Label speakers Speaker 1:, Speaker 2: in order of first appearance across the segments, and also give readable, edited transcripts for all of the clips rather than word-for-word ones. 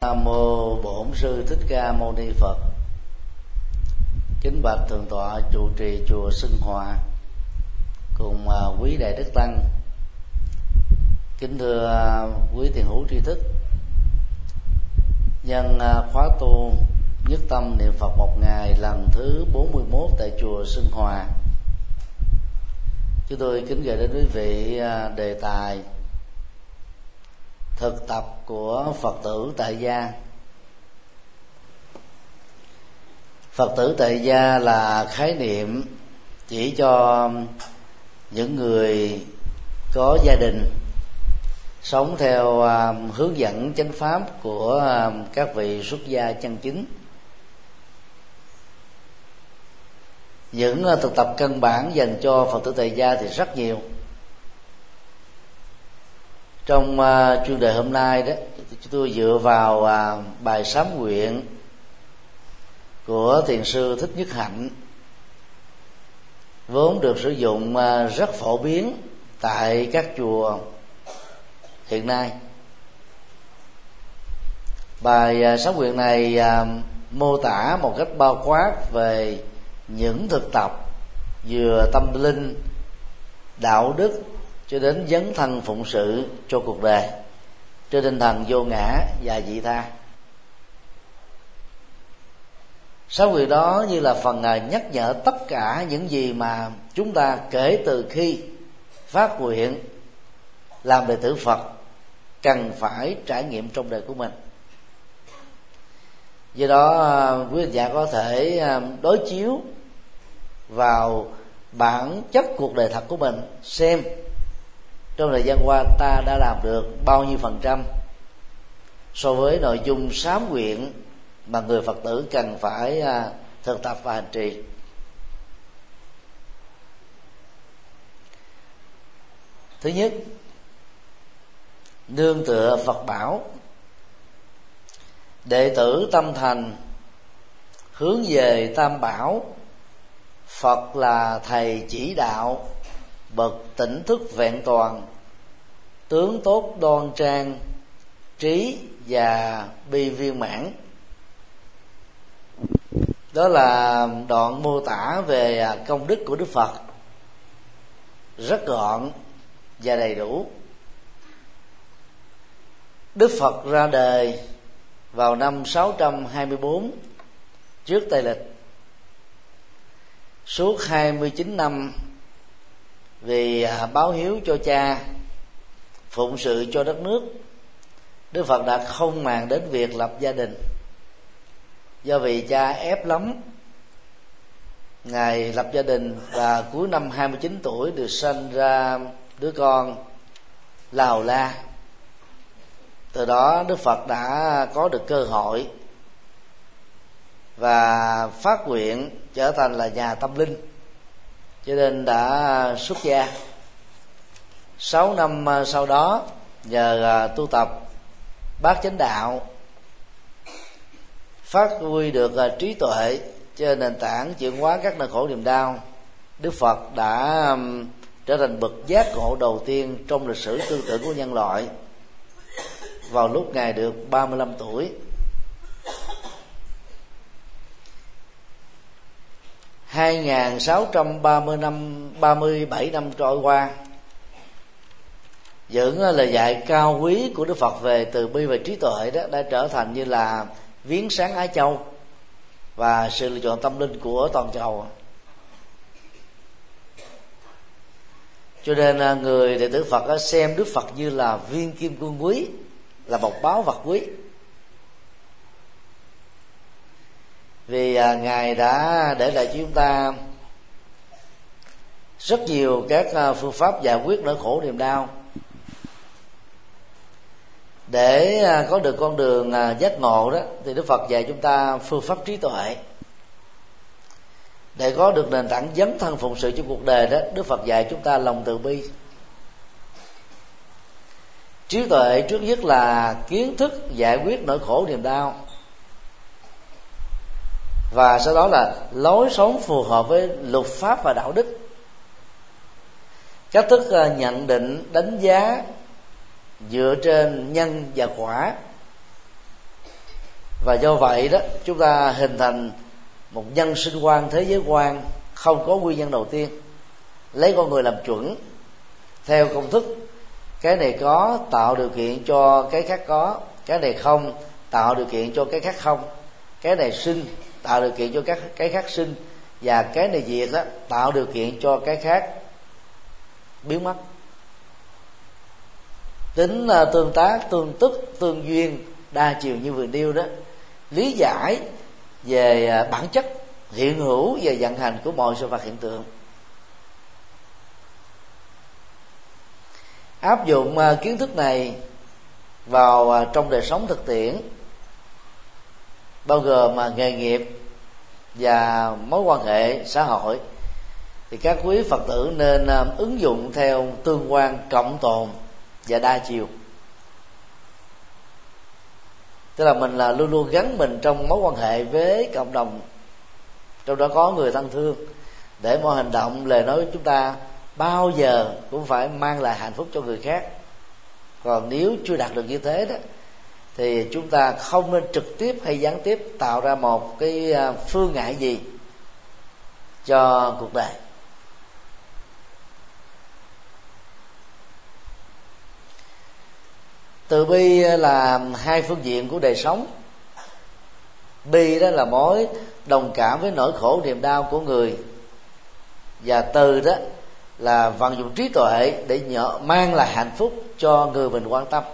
Speaker 1: Mô Bổn Sư Thích Ca Mâu Ni Phật. Kính bạch thượng tọa trụ trì chùa Xưng Hòa cùng quý đại đức tăng. Kính thưa quý thiền hữu tri thức. Nhân khóa tu nhất tâm niệm Phật một ngày lần thứ 41 tại chùa Xưng Hòa, chúng tôi kính gửi đến quý vị đề tài thực tập của Phật tử tại gia. Phật tử tại gia là khái niệm chỉ cho những người có gia đình sống theo hướng dẫn chánh pháp của các vị xuất gia chân chính. Những thực tập căn bản dành cho Phật tử tại gia thì rất nhiều. Trong chuyên đề hôm nay đó, chúng tôi dựa vào bài sám nguyện của thiền sư Thích Nhất Hạnh, vốn được sử dụng rất phổ biến tại các chùa hiện nay. Bài sám nguyện này mô tả một cách bao quát về những thực tập vừa tâm linh, đạo đức cho đến dấn thân phụng sự cho cuộc đời trên tinh thần vô ngã và vị tha. Sám nguyện đó như là phần nhắc nhở tất cả những gì mà chúng ta kể từ khi phát nguyện làm đệ tử Phật cần phải trải nghiệm trong đời của mình. Do đó quý vị giả có thể đối chiếu vào bản chất cuộc đời thật của mình, xem trong thời gian qua ta đã làm được bao nhiêu % so với nội dung sám nguyện mà người Phật tử cần phải thực tập và hành trì. Thứ nhất, nương tựa Phật bảo, đệ tử tâm thành hướng về Tam Bảo. Phật là thầy chỉ đạo, bậc tỉnh thức vẹn toàn, tướng tốt đoan trang, trí và bi viên mãn. Đó là đoạn mô tả về công đức của Đức Phật, rất gọn và đầy đủ. Đức Phật ra đời vào năm 624 trước Tây Lịch. Suốt 29 năm vì báo hiếu cho cha, phụng sự cho đất nước, Đức Phật đã không màng đến việc lập gia đình. Do vì cha ép lắm, Ngài lập gia đình và cuối năm 29 tuổi được sanh ra đứa con La Hầu La. Từ đó Đức Phật đã có được cơ hội và phát nguyện trở thành là nhà tâm linh, cho nên đã xuất gia. 6 năm sau đó, nhờ tu tập bát chánh đạo, phát huy được trí tuệ trên nền tảng chuyển hóa các nỗi khổ niềm đau, Đức Phật đã trở thành bậc giác ngộ đầu tiên trong lịch sử tư tưởng của nhân loại vào lúc Ngài được 35 tuổi. 2637 năm trôi qua, những lời dạy cao quý của Đức Phật về từ bi và trí tuệ đó đã trở thành như là viếng sáng Á Châu và sự lựa chọn tâm linh của toàn cầu. Cho nên người đệ tử Phật xem Đức Phật như là viên kim cương quý, là một báu vật quý, vì Ngài đã để lại cho chúng ta rất nhiều các phương pháp giải quyết nỗi khổ niềm đau. Để có được con đường giác ngộ đó thì Đức Phật dạy chúng ta phương pháp trí tuệ. Để có được nền tảng dấn thân phụng sự trong cuộc đời đó, Đức Phật dạy chúng ta lòng từ bi. Trí tuệ trước nhất là kiến thức giải quyết nỗi khổ niềm đau, và sau đó là lối sống phù hợp với luật pháp và đạo đức. Cách thức nhận định, đánh giá dựa trên nhân và quả Và do vậy đó, chúng ta hình thành một nhân sinh quan, thế giới quan không có nguyên nhân đầu tiên, lấy con người làm chuẩn theo công thức cái này có tạo điều kiện cho cái khác có, cái này không tạo điều kiện cho cái khác không, cái này sinh tạo điều kiện cho cái khác sinh, và cái này diệt đó tạo điều kiện cho cái khác biến mất. Tính tương tác, tương tức, tương duyên đa chiều như vừa nêu đó, lý giải về bản chất hiện hữu và vận hành của mọi sự vật hiện tượng, áp dụng kiến thức này vào trong đời sống thực tiễn, bao gồm nghề nghiệp và mối quan hệ xã hội, thì các quý Phật tử nên ứng dụng theo tương quan cộng tồn và đa chiều. Tức là mình luôn luôn gắn mình trong mối quan hệ với cộng đồng, trong đó có người thân thương, để mọi hành động, lời nói của chúng ta bao giờ cũng phải mang lại hạnh phúc cho người khác. Còn nếu chưa đạt được như thế đó, thì chúng ta không nên trực tiếp hay gián tiếp tạo ra một cái phương ngại gì cho cuộc đời. Từ bi là hai phương diện của đời sống. Bi đó là mối đồng cảm với nỗi khổ niềm đau của người, và từ đó là vận dụng trí tuệ để mang lại hạnh phúc cho người mình quan tâm.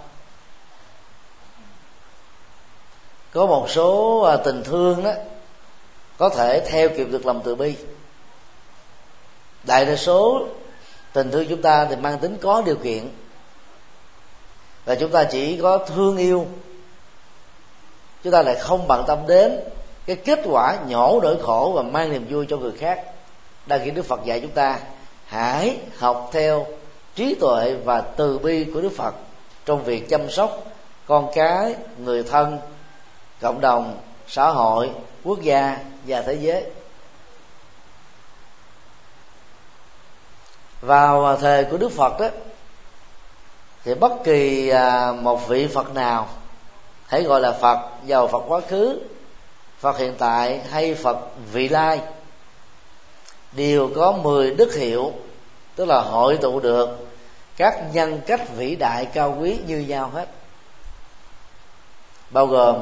Speaker 1: Có một số tình thương đó có thể theo kịp được lòng từ bi. Đại đa số tình thương chúng ta thì mang tính có điều kiện, và chúng ta chỉ có thương yêu, chúng ta lại không bận tâm đến cái kết quả nhổ nỗi khổ và mang niềm vui cho người khác. Đang khi Đức Phật dạy chúng ta hãy học theo trí tuệ và từ bi của Đức Phật trong việc chăm sóc con cái, người thân, cộng đồng, xã hội, quốc gia và thế giới. Vào thời của Đức Phật đó, thì bất kỳ một vị Phật nào, hãy gọi là Phật, dầu Phật quá khứ, Phật hiện tại hay Phật vị lai, đều có 10 đức hiệu, tức là hội tụ được các nhân cách vĩ đại cao quý như nhau hết, bao gồm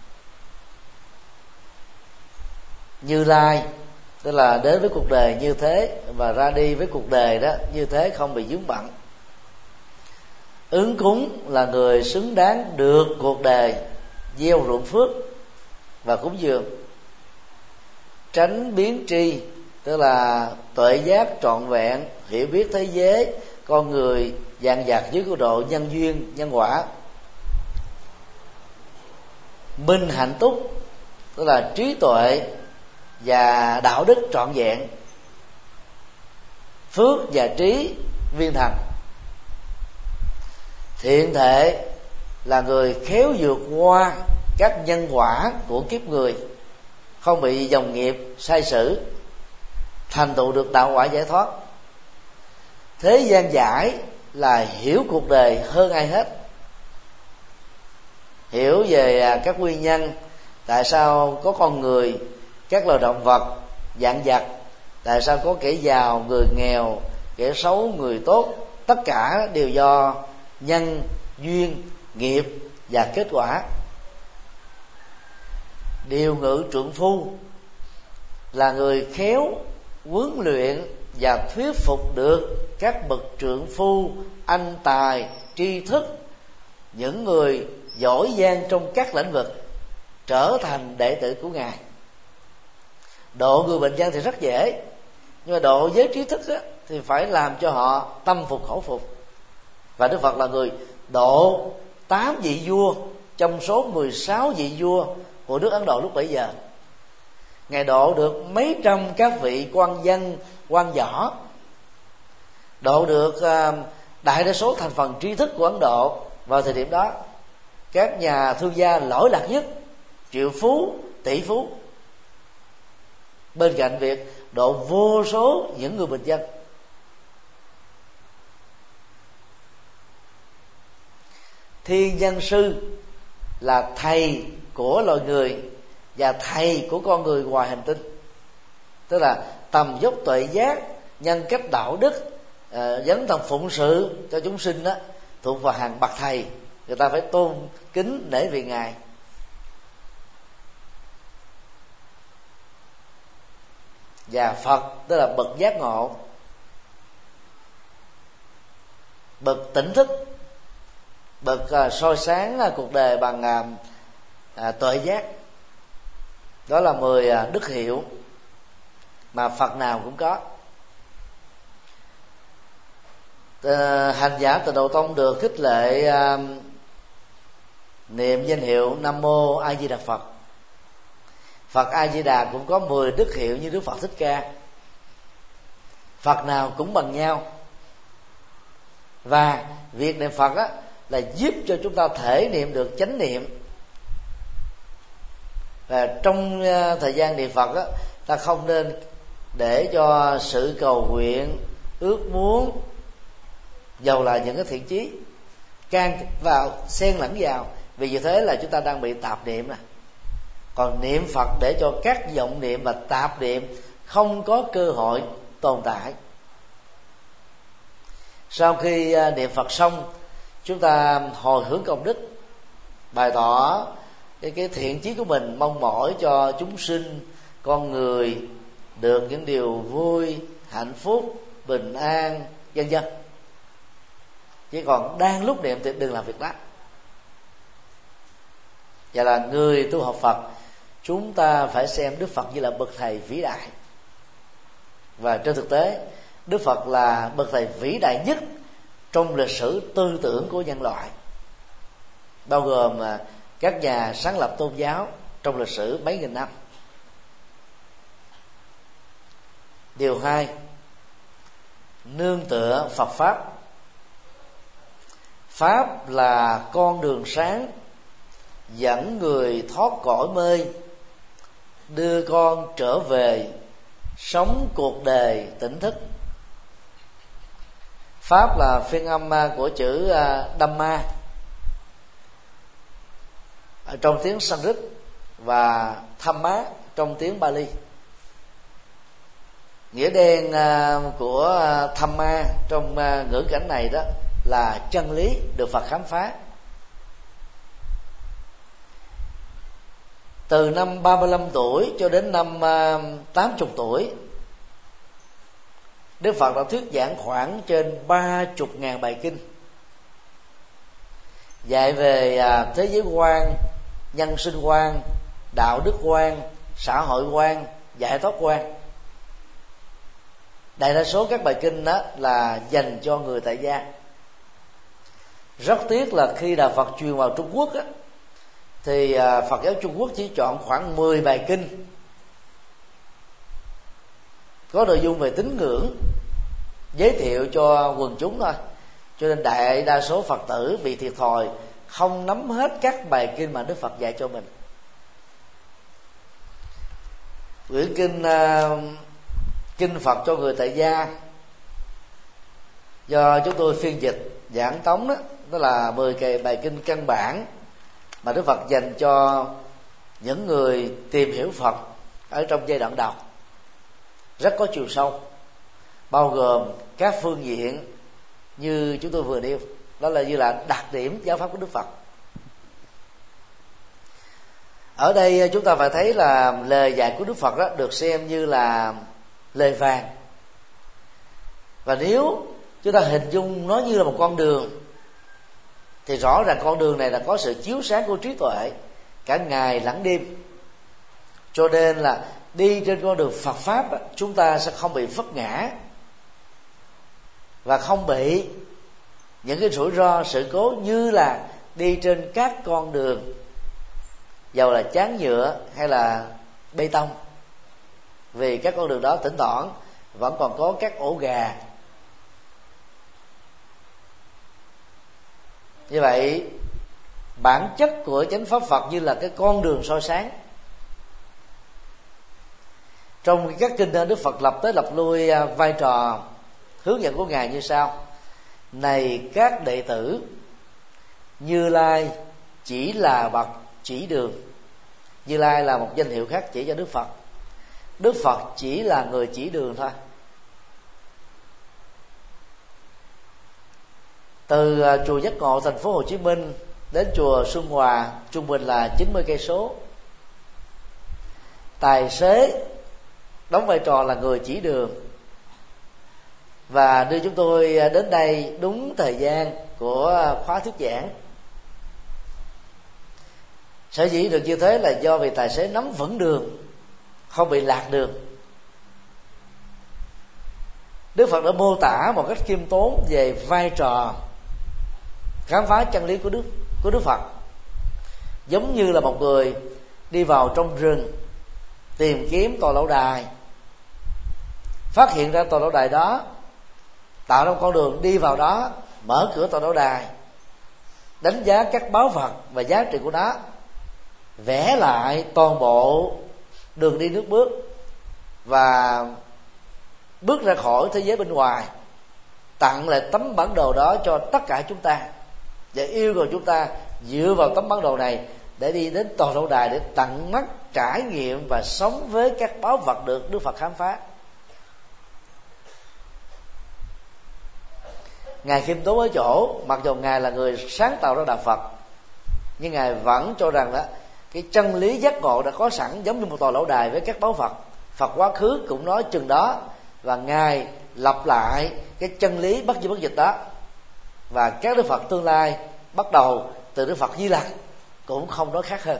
Speaker 1: Như Lai, tức là đến với cuộc đời như thế và ra đi với cuộc đời đó như thế, không bị vướng bận. Ứng cúng là người xứng đáng được cuộc đời gieo ruộng phước và cúng dường. Tránh biến tri, tức là tuệ giác trọn vẹn, hiểu biết thế giới, con người dàn dặt dưới cấp độ nhân duyên, nhân quả. Minh hạnh túc, tức là trí tuệ và đạo đức trọn vẹn. Phước và trí viên thành. Thiện thể là người khéo vượt qua các nhân quả của kiếp người, không bị dòng nghiệp sai sử, thành tựu được đạo quả giải thoát. Thế gian giải là hiểu cuộc đời hơn ai hết, hiểu về các nguyên nhân tại sao có con người, các loài động vật, vạn vật, tại sao có kẻ giàu, người nghèo, kẻ xấu, người tốt. Tất cả đều do nhân, duyên, nghiệp và kết quả. Điều ngự trượng phu là người khéo huấn luyện và thuyết phục được các bậc trượng phu, anh tài, tri thức, những người giỏi giang trong các lĩnh vực trở thành đệ tử của Ngài. Độ người bình dân thì rất dễ, nhưng mà độ giới trí thức á, thì phải làm cho họ tâm phục khẩu phục. Và Đức Phật là người độ 8 vị vua trong số 16 vị vua của nước Ấn Độ lúc bấy giờ. Ngài độ được mấy trăm các vị quan dân, quan võ, độ được đại đa số thành phần trí thức của Ấn Độ vào thời điểm đó. Các nhà thương gia lỗi lạc nhất, triệu phú, tỷ phú, bên cạnh việc độ vô số những người bình dân. Thiên nhân sư là thầy của loài người và thầy của con người ngoài hành tinh. Tức là tầm dốc tuệ giác, nhân cách đạo đức, dấn thân phụng sự cho chúng sinh đó thuộc vào hàng bậc thầy, người ta phải tôn kính nể vì ngài. Và Phật tức là bậc giác ngộ, bậc tỉnh thức, bậc soi sáng cuộc đời bằng tuệ giác. Đó là 10 đức hiệu mà Phật nào cũng có. Hành giả Tịnh Độ Tông được khích lệ niệm danh hiệu Nam Mô A Di Đà Phật. Phật A Di Đà cũng có 10 đức hiệu như Đức Phật Thích Ca. Phật nào cũng bằng nhau. Và việc niệm Phật á, là giúp cho chúng ta thể niệm được chánh niệm. Và trong thời gian niệm Phật á, ta không nên để cho sự cầu nguyện, ước muốn, dầu là những cái thiện chí, can vào, xen lẫn vào. Vì như thế là chúng ta đang bị tạp niệm nè. Còn niệm Phật để cho các vọng niệm và tạp niệm không có cơ hội tồn tại. Sau khi niệm Phật xong, chúng ta hồi hướng công đức, bày tỏ cái thiện chí của mình, mong mỏi cho chúng sinh, con người được những điều vui, hạnh phúc, bình an, vân vân. Chỉ còn đang lúc niệm thì đừng làm việc đó. Và là người tu học Phật, chúng ta phải xem Đức Phật như là bậc thầy vĩ đại. Và trên thực tế, Đức Phật là bậc thầy vĩ đại nhất trong lịch sử tư tưởng của nhân loại, bao gồm các nhà sáng lập tôn giáo trong lịch sử mấy nghìn năm. Điều 2, nương tựa Phật Pháp. Pháp là con đường sáng dẫn người thoát cõi mê, đưa con trở về sống cuộc đời tỉnh thức. Pháp là phiên âm của chữ Dhamma trong tiếng Sanskrit và Thamma trong tiếng Bali. Nghĩa đen của Thamma trong ngữ cảnh này đó là chân lý được Phật khám phá. Từ năm 35 tuổi cho đến năm 80 tuổi, Đức Phật đã thuyết giảng khoảng trên 30.000 bài kinh, dạy về thế giới quan, nhân sinh quan, đạo đức quan, xã hội quan, giải thoát quan. Đại đa số các bài kinh đó là dành cho người tại gia. Rất tiếc là khi Đạo Phật truyền vào Trung Quốc á, thì Phật giáo Trung Quốc chỉ chọn khoảng 10 bài kinh có nội dung về tín ngưỡng, giới thiệu cho quần chúng thôi. Cho nên đại đa số Phật tử bị thiệt thòi, không nắm hết các bài kinh mà Đức Phật dạy cho mình. Quyển kinh Phật cho người tại gia do chúng tôi phiên dịch giảng tống đó là 10 bài kinh căn bản mà Đức Phật dành cho những người tìm hiểu Phật ở trong giai đoạn đầu, rất có chiều sâu, bao gồm các phương diện như chúng tôi vừa nêu, đó là như là đặc điểm giáo pháp của Đức Phật. Ở đây chúng ta phải thấy là lời dạy của Đức Phật đó được xem như là lời vàng. Và nếu chúng ta hình dung nó như là một con đường, thì rõ ràng con đường này là có sự chiếu sáng của trí tuệ cả ngày lẫn đêm. Cho nên là đi trên con đường Phật Pháp, chúng ta sẽ không bị vấp ngã và không bị những cái rủi ro sự cố như là đi trên các con đường dầu là chán nhựa hay là bê tông. Vì các con đường đó thỉnh thoảng vẫn còn có các ổ gà. Như vậy bản chất của chánh pháp Phật như là cái con đường soi sáng. Trong các kinh Đức Phật lập tới lập lui vai trò hướng dẫn của Ngài như sau: này các đệ tử, Như Lai chỉ là bậc chỉ đường, Như Lai là một danh hiệu khác chỉ cho Đức Phật. Đức Phật chỉ là người chỉ đường thôi. Từ chùa Giác Ngộ thành phố Hồ Chí Minh đến chùa Xuân Hòa trung bình là 90 cây số. Tài xế đóng vai trò là người chỉ đường và đưa chúng tôi đến đây đúng thời gian của khóa thuyết giảng. Sở dĩ được như thế là do vì tài xế nắm vững đường, không bị lạc đường. Đức Phật đã mô tả một cách khiêm tốn về vai trò khám phá chân lý của Đức Phật, giống như là một người đi vào trong rừng tìm kiếm tòa lâu đài, phát hiện ra tòa lâu đài đó, tạo ra một con đường đi vào đó, mở cửa tòa lâu đài, đánh giá các báu vật và giá trị của nó, vẽ lại toàn bộ đường đi nước bước và bước ra khỏi thế giới bên ngoài, tặng lại tấm bản đồ đó cho tất cả chúng ta và yêu cầu chúng ta dựa vào tấm bản đồ này để đi đến tòa lâu đài để tận mắt trải nghiệm và sống với các báu vật được Đức Phật khám phá. Ngài khiêm tốn ở chỗ, mặc dù Ngài là người sáng tạo ra đạo Phật, nhưng Ngài vẫn cho rằng đó cái chân lý giác ngộ đã có sẵn giống như một tòa lâu đài với các báu vật. Phật quá khứ cũng nói chừng đó, và Ngài lặp lại cái chân lý bất di bất dịch đó. Và các Đức Phật tương lai bắt đầu từ Đức Phật Di Lặc cũng không nói khác hơn.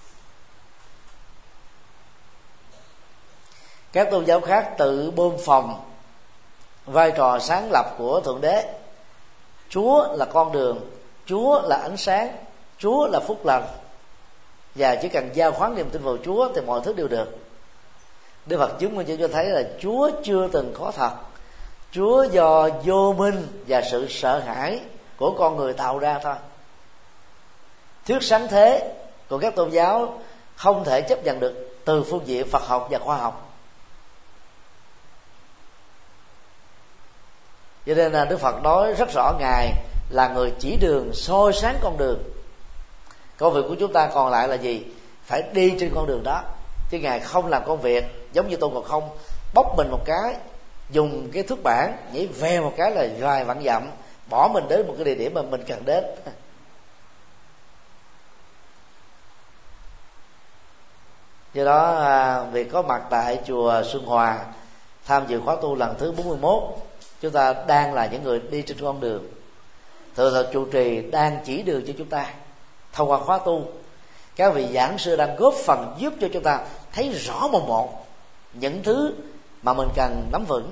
Speaker 1: Các tôn giáo khác tự bơm phồng vai trò sáng lập của Thượng Đế. Chúa là con đường, Chúa là ánh sáng, Chúa là phúc lành, và chỉ cần giao khoán niềm tin vào Chúa thì mọi thứ đều được. Đức Phật chứng minh cho thấy là Chúa chưa từng có thật. Chúa do vô minh và sự sợ hãi của con người tạo ra thôi. Thuyết sáng thế của các tôn giáo không thể chấp nhận được từ phương diện Phật học và khoa học. Cho nên là Đức Phật nói rất rõ Ngài là người chỉ đường, soi sáng con đường. Công việc của chúng ta còn lại là gì? Phải đi trên con đường đó. Chứ Ngài không làm công việc giống như Tôn Ngộ Không, bóc mình một cái, dùng cái thước bản nhảy ve một cái là vài vạn dặm, bỏ mình đến một cái địa điểm mà mình cần đến. Do đó việc có mặt tại chùa Xuân Hòa tham dự khóa tu lần thứ 41, chúng ta đang là những người đi trên con đường. Thượng tọa trụ trì đang chỉ đường cho chúng ta thông qua khóa tu. Các vị giảng sư đang góp phần giúp cho chúng ta thấy rõ một những thứ mà mình cần nắm vững.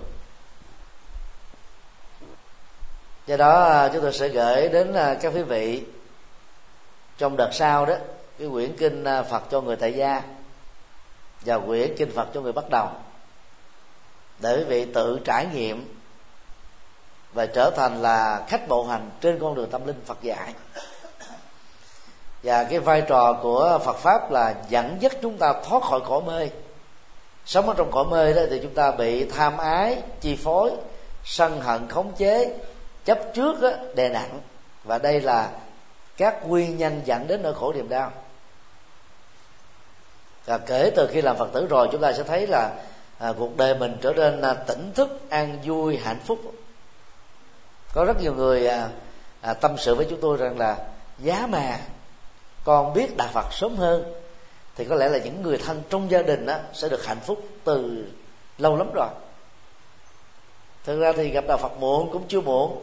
Speaker 1: Do đó chúng tôi sẽ gửi đến các quý vị trong đợt sau đó cái quyển kinh Phật cho người tại gia và quyển kinh Phật cho người bắt đầu, để quý vị tự trải nghiệm và trở thành là khách bộ hành trên con đường tâm linh Phật dạy. Và cái vai trò của Phật pháp là dẫn dắt chúng ta thoát khỏi cõi mê. Sống ở trong cõi mê đó thì chúng ta bị tham ái chi phối, sân hận khống chế, chấp trước đó, đè nặng, và đây là các nguyên nhân dẫn đến nỗi khổ niềm đau. Và kể từ khi làm Phật tử rồi, chúng ta sẽ thấy là cuộc đời mình trở nên tỉnh thức, an vui, hạnh phúc. Có rất nhiều người tâm sự với chúng tôi rằng là giá mà con biết Đạo Phật sớm hơn thì có lẽ là những người thân trong gia đình đó sẽ được hạnh phúc từ lâu lắm rồi. Thực ra thì gặp Đạo Phật muộn cũng chưa muộn.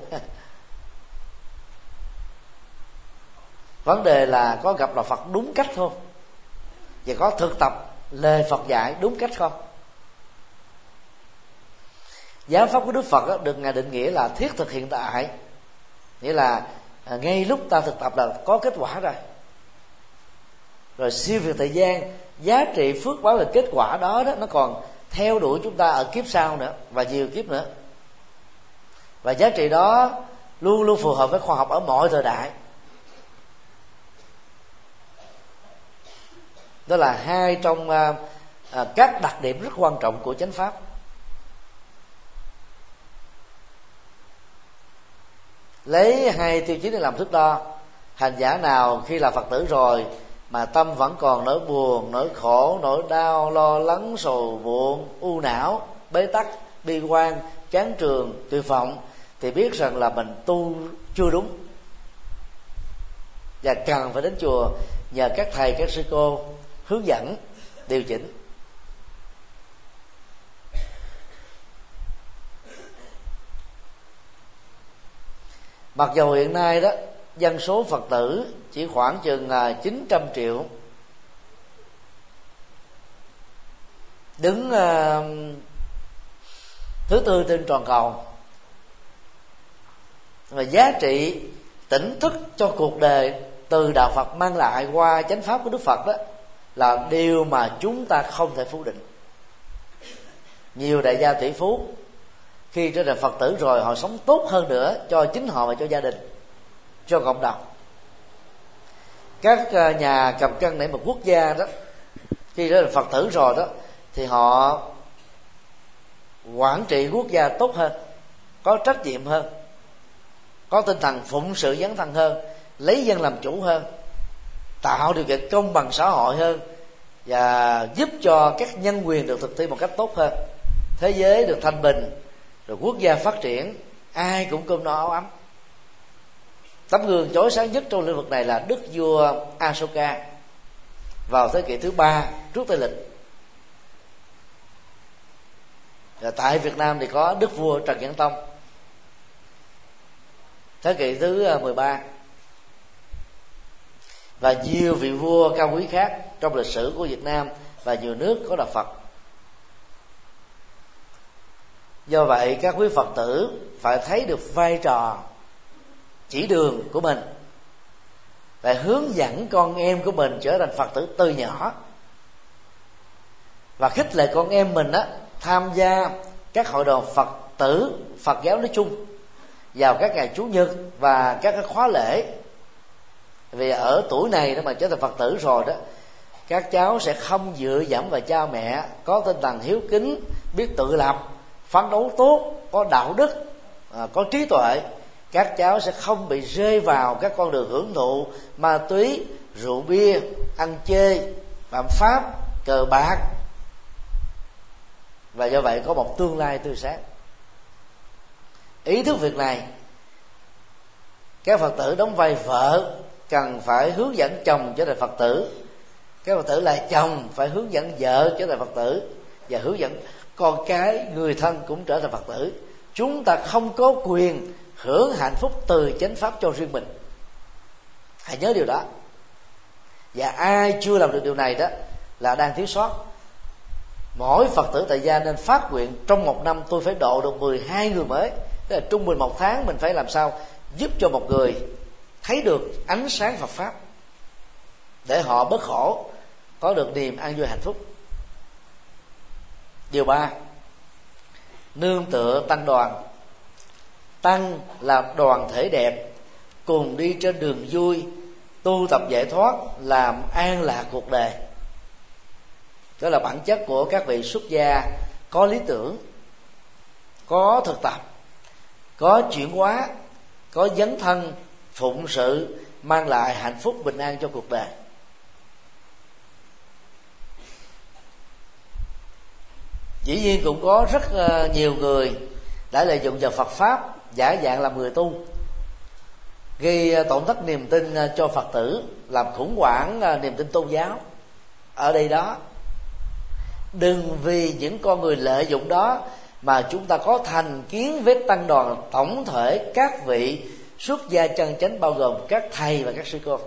Speaker 1: Vấn đề là có gặp Đạo Phật đúng cách không, và có thực tập lời Phật dạy đúng cách không. Giáo pháp của Đức Phật được Ngài định nghĩa là thiết thực hiện tại, nghĩa là ngay lúc ta thực tập là có kết quả rồi. Rồi siêu việt thời gian, giá trị phước báo là kết quả đó nó còn theo đuổi chúng ta ở kiếp sau nữa và nhiều kiếp nữa. Và giá trị đó luôn luôn phù hợp với khoa học ở mọi thời đại. Đó là hai trong các đặc điểm rất quan trọng của chánh pháp. Lấy hai tiêu chí để làm thước đo. Hành giả nào khi là Phật tử rồi mà tâm vẫn còn nỗi buồn, nỗi khổ, nỗi đau, lo lắng, sầu muộn, u não, bế tắc, bi quan, chán trường, tuyệt vọng, thì biết rằng là mình tu chưa đúng, và cần phải đến chùa nhờ các thầy, các sư cô hướng dẫn, điều chỉnh. Mặc dù hiện nay đó dân số Phật tử chỉ khoảng chừng 900 triệu, đứng thứ tư trên toàn cầu, và giá trị tỉnh thức cho cuộc đời từ đạo Phật mang lại qua chánh pháp của Đức Phật đó là điều mà chúng ta không thể phủ định. Nhiều đại gia tỷ phú khi trở thành Phật tử rồi, họ sống tốt hơn nữa cho chính họ và cho gia đình, cho cộng đồng. Các nhà cầm cân nảy một quốc gia đó, khi trở thành Phật tử rồi đó, thì họ quản trị quốc gia tốt hơn, có trách nhiệm hơn, có tinh thần phụng sự dấn thân hơn, lấy dân làm chủ hơn, tạo điều kiện công bằng xã hội hơn, và giúp cho các nhân quyền được thực thi một cách tốt hơn, thế giới được thanh bình, rồi quốc gia phát triển, ai cũng cơm no áo ấm. Tấm gương chói sáng nhất trong lĩnh vực này là đức vua Asoka vào thế kỷ thứ 3 trước Tây lịch. Và tại Việt Nam thì có đức vua Trần Nhân Tông thế kỷ thứ 13, và nhiều vị vua cao quý khác trong lịch sử của Việt Nam và nhiều nước có đạo Phật. Do vậy các quý Phật tử phải thấy được vai trò chỉ đường của mình, phải hướng dẫn con em của mình trở thành Phật tử từ nhỏ, và khích lệ con em mình tham gia các hội đoàn Phật tử, Phật giáo nói chung vào các ngày Chủ nhật và các cái khóa lễ. Vì ở tuổi này đó mà trở thành Phật tử rồi đó, các cháu sẽ không dựa dẫm vào cha mẹ, có tinh thần hiếu kính, biết tự lập, phấn đấu tốt, có đạo đức, có trí tuệ. Các cháu sẽ không bị rơi vào các con đường hưởng thụ ma túy, rượu bia, ăn chơi, phạm pháp, cờ bạc, và do vậy có một tương lai tươi sáng. Ý thức việc này, các Phật tử đóng vai vợ cần phải hướng dẫn chồng trở thành Phật tử, các Phật tử là chồng phải hướng dẫn vợ trở thành Phật tử, và hướng dẫn con cái, người thân cũng trở thành Phật tử. Chúng ta không có quyền hưởng hạnh phúc từ chánh pháp cho riêng mình, hãy nhớ điều đó. Và ai chưa làm được điều này đó là đang thiếu sót. Mỗi Phật tử tại gia nên phát nguyện trong một năm tôi phải độ được 12 người mới. Tức là trung bình một tháng mình phải làm sao giúp cho một người thấy được ánh sáng Phật pháp, để họ bớt khổ, có được niềm an vui hạnh phúc. Điều 3, nương tựa tăng đoàn. Tăng là đoàn thể đẹp, cùng đi trên đường vui, tu tập giải thoát, làm an lạc cuộc đời. Đó là bản chất của các vị xuất gia có lý tưởng, có thực tập, có chuyển hóa, có dấn thân, phụng sự, mang lại hạnh phúc bình an cho cuộc đời. Dĩ nhiên cũng có rất nhiều người đã lợi dụng vào Phật pháp giả dạng làm người tu, gây tổn thất niềm tin cho Phật tử, làm khủng hoảng niềm tin tôn giáo. Ở đây đó, đừng vì những con người lợi dụng đó mà chúng ta có thành kiến với tăng đoàn tổng thể các vị xuất gia chân chánh, bao gồm các thầy và các sư cô.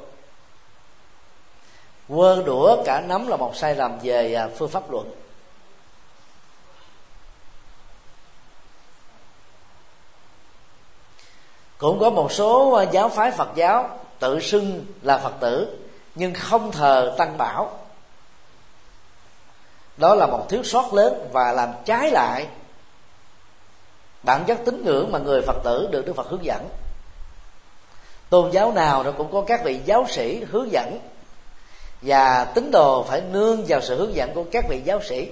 Speaker 1: Quơ đũa cả nắm là một sai lầm về phương pháp luận. Cũng có một số giáo phái Phật giáo tự xưng là Phật tử nhưng không thờ Tăng Bảo. Đó là một thiếu sót lớn và làm trái lại bản chất tín ngưỡng mà người Phật tử được Đức Phật hướng dẫn. Tôn giáo nào nó cũng có các vị giáo sĩ hướng dẫn, và tín đồ phải nương vào sự hướng dẫn của các vị giáo sĩ.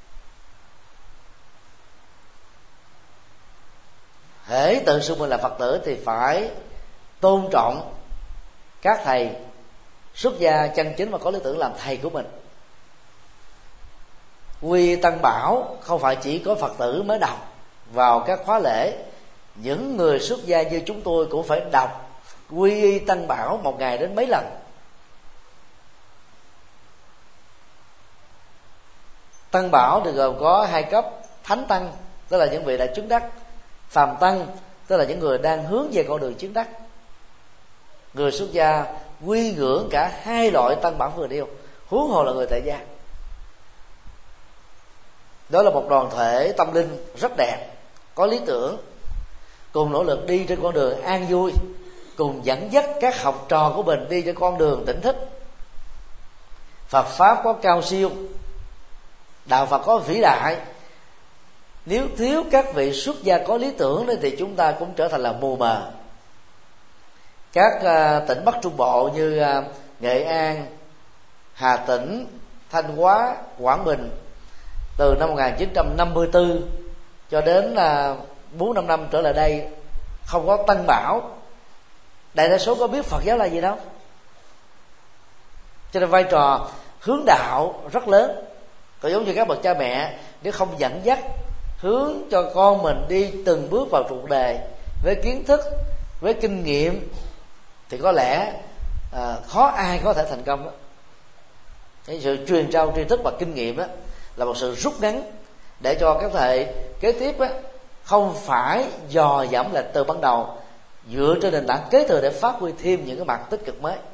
Speaker 1: Hễ tự xưng mình là Phật tử thì phải tôn trọng các thầy, xuất gia chân chính và có lý tưởng làm thầy của mình. Quy Tăng Bảo không phải chỉ có Phật tử mới đọc vào các khóa lễ, những người xuất gia như chúng tôi cũng phải đọc Quy Y Tăng Bảo một ngày đến mấy lần. Tăng Bảo thì gồm có hai cấp: Thánh Tăng tức là những vị đã chứng đắc, Phàm Tăng tức là những người đang hướng về con đường chứng đắc. Người xuất gia quy ngưỡng cả hai loại Tăng Bảo vừa nêu, huống hồ là người tại gia. Đó là một đoàn thể tâm linh rất đẹp, có lý tưởng, cùng nỗ lực đi trên con đường an vui, cùng dẫn dắt các học trò của mình đi trên con đường tỉnh thức. Phật pháp có cao siêu, đạo Phật có vĩ đại, nếu thiếu các vị xuất gia có lý tưởng thì chúng ta cũng trở thành là mù mờ. Các tỉnh Bắc Trung Bộ như Nghệ An, Hà Tĩnh, Thanh Hóa, Quảng Bình, từ năm 1954 cho đến 4-5 năm trở lại đây không có Tăng Bảo. Đại đa số có biết Phật giáo là gì đâu. Cho nên vai trò hướng đạo rất lớn. Còn giống như các bậc cha mẹ, nếu không dẫn dắt hướng cho con mình đi từng bước vào cuộc đời với kiến thức, với kinh nghiệm, thì có lẽ khó ai có thể thành công đó. Cái sự truyền trao tri thức và kinh nghiệm đó là một sự rút ngắn để cho các thế hệ kế tiếp đó, không phải dò dẫm lại từ ban đầu, dựa trên nền tảng kế thừa để phát huy thêm những cái mặt tích cực mới.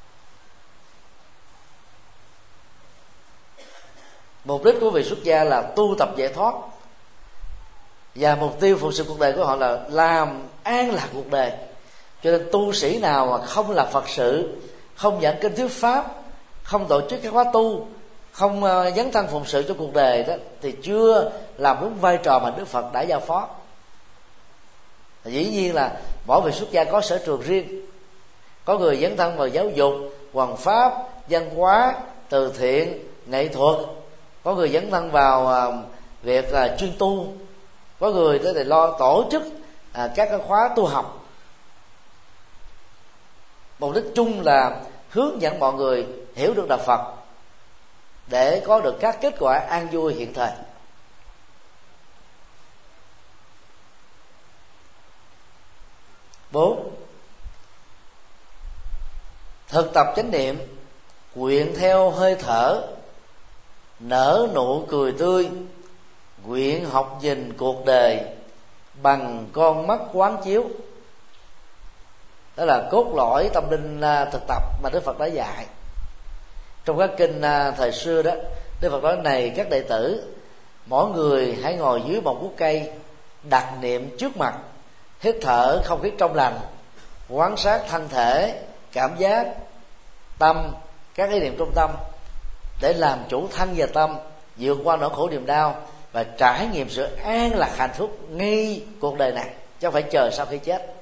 Speaker 1: Mục đích của vị xuất gia là tu tập giải thoát, và mục tiêu phụng sự cuộc đời của họ là làm an lạc cuộc đời. Cho nên tu sĩ nào mà không làm Phật sự, không giảng kinh thuyết pháp, không tổ chức các khóa tu, không dấn thân phụng sự cho cuộc đời đó, thì chưa làm đúng vai trò mà Đức Phật đã giao phó. Dĩ nhiên là mỗi vị xuất gia có sở trường riêng. Có người dấn thân vào giáo dục, hoằng pháp, văn hóa, từ thiện, nghệ thuật. Có người dấn thân vào việc chuyên tu. Có người thì lo tổ chức các khóa tu học. Mục đích chung là hướng dẫn mọi người hiểu được đạo Phật để có được các kết quả an vui hiện thời. Bốn, thực tập chánh niệm, nguyện theo hơi thở, nở nụ cười tươi, nguyện học nhìn cuộc đời bằng con mắt quán chiếu. Đó là cốt lõi tâm linh thực tập mà Đức Phật đã dạy. Trong các kinh thời xưa đó, Đức Phật nói: này các đệ tử, mỗi người hãy ngồi dưới một gốc cây, đặt niệm trước mặt, hít thở không khí trong lành, quan sát thân thể, cảm giác, tâm, các ý niệm trong tâm, để làm chủ thân và tâm, vượt qua nỗi khổ niềm đau và trải nghiệm sự an lạc hạnh phúc ngay cuộc đời này, chứ không phải chờ sau khi chết.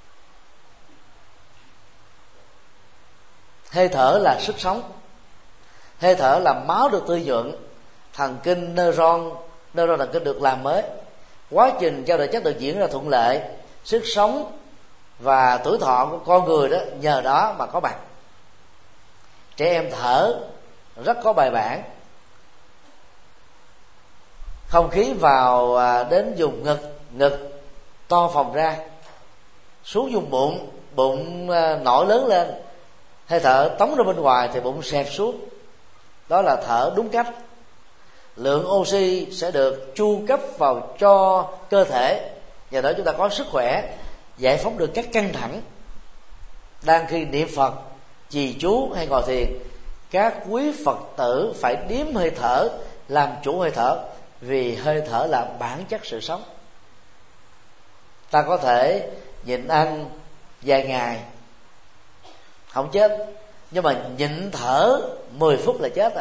Speaker 1: Hơi thở là sức sống. Hơi thở là máu được tươi nhuận, thần kinh neuron thần kinh được làm mới, quá trình trao đổi chất được diễn ra thuận lợi, sức sống và tuổi thọ của con người đó nhờ đó mà có mặt. Trẻ em thở rất có bài bản. Không khí vào đến vùng ngực to phồng ra, xuống vùng bụng nổi lớn lên, hơi thở tống ra bên ngoài thì bụng xẹp xuống. Đó là thở đúng cách. Lượng oxy sẽ được chu cấp vào cho cơ thể, nhờ đó chúng ta có sức khỏe, giải phóng được các căng thẳng. Đang khi niệm Phật, trì chú hay ngồi thiền, các quý Phật tử phải điếm hơi thở, làm chủ hơi thở, vì hơi thở là bản chất sự sống. Ta có thể nhịn ăn vài ngày không chết, nhưng mà nhịn thở 10 phút là chết.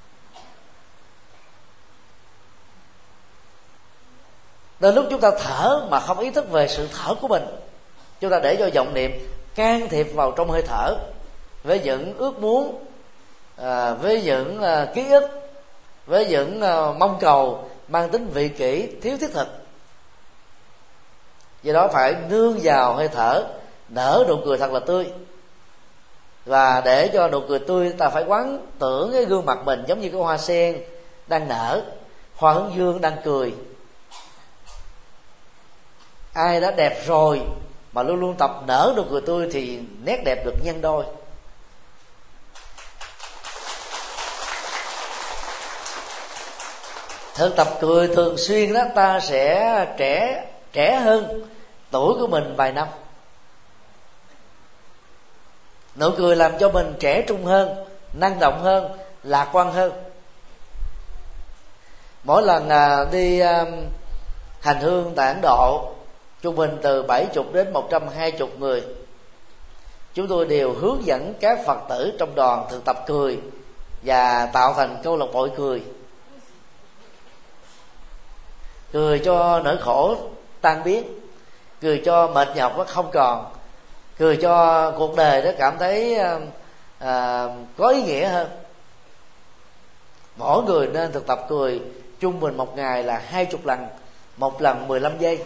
Speaker 1: Đến lúc chúng ta thở mà không ý thức về sự thở của mình, chúng ta để cho vọng niệm can thiệp vào trong hơi thở với những ước muốn, với những ký ức, với những mong cầu mang tính vị kỷ, thiếu thiết thực. Do đó phải nương vào hơi thở, nở nụ cười thật là tươi, Và để cho nụ cười tươi, ta phải quán tưởng cái gương mặt mình giống như cái hoa sen đang nở, hoa hướng dương đang cười. Ai đã đẹp rồi mà luôn luôn tập nở nụ cười tươi thì nét đẹp được nhân đôi. Thực tập cười thường xuyên đó, ta sẽ trẻ hơn tuổi của mình vài năm. Nụ cười làm cho mình trẻ trung hơn, năng động hơn, lạc quan hơn. Mỗi lần đi hành hương tại Ấn Độ, trung bình từ 70 đến 120 người, chúng tôi đều hướng dẫn các Phật tử trong đoàn thực tập cười và tạo thành câu lạc bộ cười. Cười cho nỗi khổ tan biến, cười cho mệt nhọc nó không còn, cười cho cuộc đời nó cảm thấy có ý nghĩa hơn. Mỗi người nên thực tập cười trung bình một ngày là 20 lần, một lần 15 giây.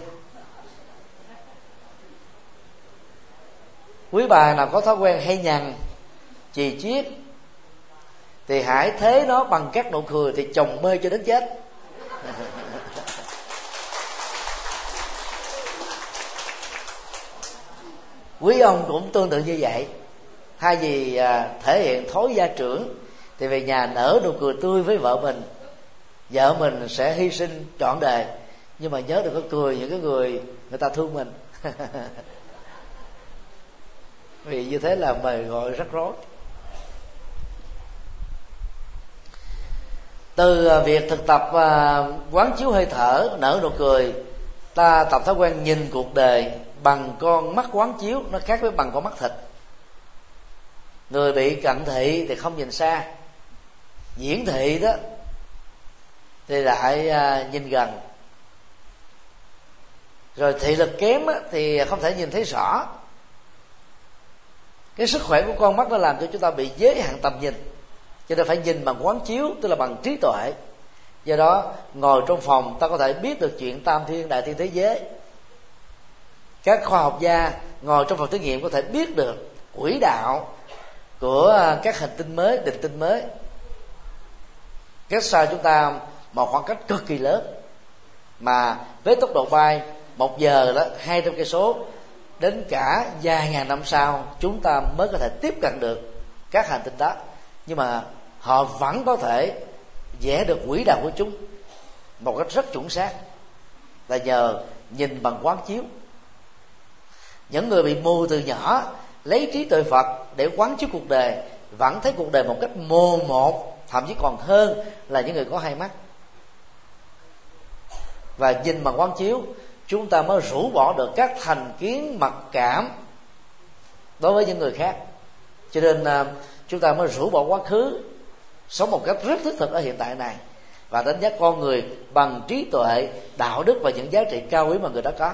Speaker 1: Quý bà nào có thói quen hay nhằn, chì chiết thì hãy thế nó bằng các nụ cười thì chồng mê cho đến chết. Quý ông cũng tương tự như vậy. Thay vì thể hiện thói gia trưởng thì về nhà nở nụ cười tươi với vợ mình. Vợ mình sẽ hy sinh trọn đời, nhưng mà nhớ đừng có cười những cái người ta thương mình. Vì như thế là mời gọi rắc rối. Từ việc thực tập quán chiếu hơi thở, nở nụ cười, ta tập thói quen nhìn cuộc đời bằng con mắt quán chiếu. Nó khác với bằng con mắt thịt. Người bị cận thị thì không nhìn xa, diễn thị đó thì lại nhìn gần. Rồi thị lực kém thì không thể nhìn thấy rõ. Cái sức khỏe của con mắt nó làm cho chúng ta bị giới hạn tầm nhìn, cho nên phải nhìn bằng quán chiếu, tức là bằng trí tuệ. Do đó ngồi trong phòng ta có thể biết được chuyện tam thiên đại thiên thế giới. Các khoa học gia ngồi trong phòng thí nghiệm có thể biết được quỹ đạo của các hành tinh mới, định tinh mới, cách xa chúng ta một khoảng cách cực kỳ lớn, mà với tốc độ bay 1 giờ đó 200 cây số, đến cả vài ngàn năm sau chúng ta mới có thể tiếp cận được các hành tinh đó. Nhưng mà họ vẫn có thể vẽ được quỹ đạo của chúng một cách rất chuẩn xác, là nhờ nhìn bằng quán chiếu. Những người bị mù từ nhỏ lấy trí tuệ Phật để quán chiếu cuộc đời vẫn thấy cuộc đời một cách mô một, thậm chí còn hơn là những người có 2 mắt. Và nhìn bằng quán chiếu, chúng ta mới rũ bỏ được các thành kiến mặc cảm đối với những người khác. Cho nên chúng ta mới rũ bỏ quá khứ, sống một cách rất thiết thực ở hiện tại này, và đánh giá con người bằng trí tuệ, đạo đức và những giá trị cao quý mà người đó có.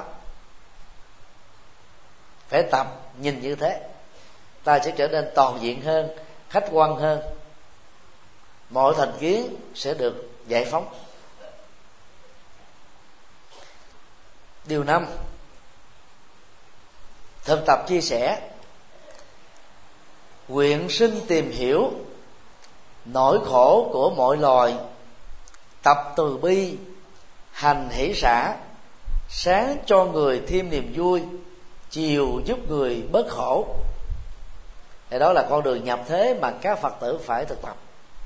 Speaker 1: Phải tập nhìn như thế, ta sẽ trở nên toàn diện hơn, khách quan hơn, mọi thành kiến sẽ được giải phóng. Điều 5, thực tập chia sẻ. Nguyện sinh tìm hiểu nỗi khổ của mọi loài, tập từ bi, hành hỷ xả, sáng cho người thêm niềm vui, chiều giúp người bớt khổ. Thì đó là con đường nhập thế mà các Phật tử phải thực tập.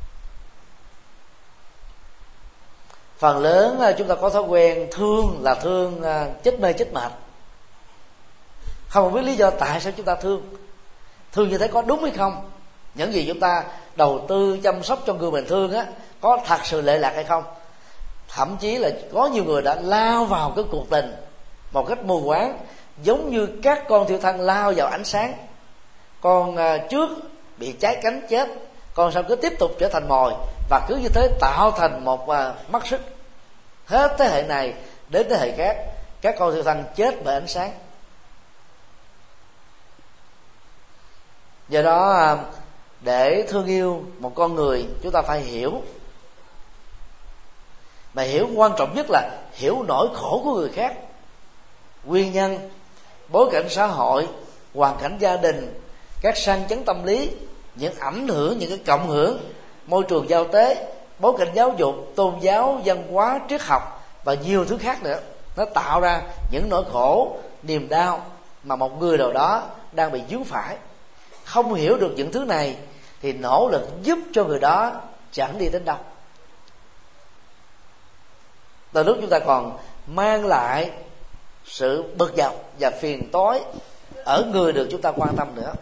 Speaker 1: Phần lớn chúng ta có thói quen thương là thương chết mê chết mệt, không biết lý do tại sao chúng ta thương. Thương như thế có đúng hay không? Những gì chúng ta đầu tư chăm sóc cho người mình thương có thật sự lệ lạc hay không? Thậm chí là có nhiều người đã lao vào cái cuộc tình một cách mù quáng, giống như các con thiêu thân lao vào ánh sáng. Con trước bị cháy cánh chết, con sau cứ tiếp tục trở thành mồi, và cứ như thế tạo thành một mắt xích. Hết thế hệ này đến thế hệ khác, các con thiêu thân chết bởi ánh sáng. Do đó để thương yêu một con người, chúng ta phải hiểu. Mà hiểu quan trọng nhất là hiểu nỗi khổ của người khác, nguyên nhân, bối cảnh xã hội, hoàn cảnh gia đình, các sang chấn tâm lý, những ảnh hưởng, những cái cộng hưởng, môi trường giao tế, bối cảnh giáo dục, tôn giáo, văn hóa, triết học và nhiều thứ khác nữa, nó tạo ra những nỗi khổ, niềm đau mà một người nào đó đang bị vướng phải. Không hiểu được những thứ này thì nỗ lực giúp cho người đó chẳng đi đến đâu. Từ lúc chúng ta còn mang lại sự bực dọc và phiền toái ở người được chúng ta quan tâm nữa.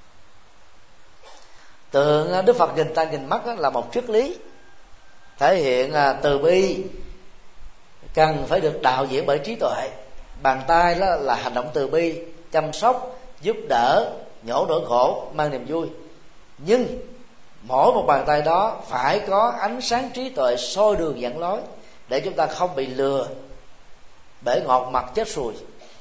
Speaker 1: Tượng Đức Phật nghìn tay nghìn mắt là một triết lý thể hiện từ bi cần phải được đạo diễn bởi trí tuệ. Bàn tay đó là hành động từ bi, chăm sóc, giúp đỡ, nhổ nỗi khổ, mang niềm vui. Nhưng mỗi một bàn tay đó phải có ánh sáng trí tuệ soi đường dẫn lối, để chúng ta không bị lừa, bể ngọt mặt chết sùi.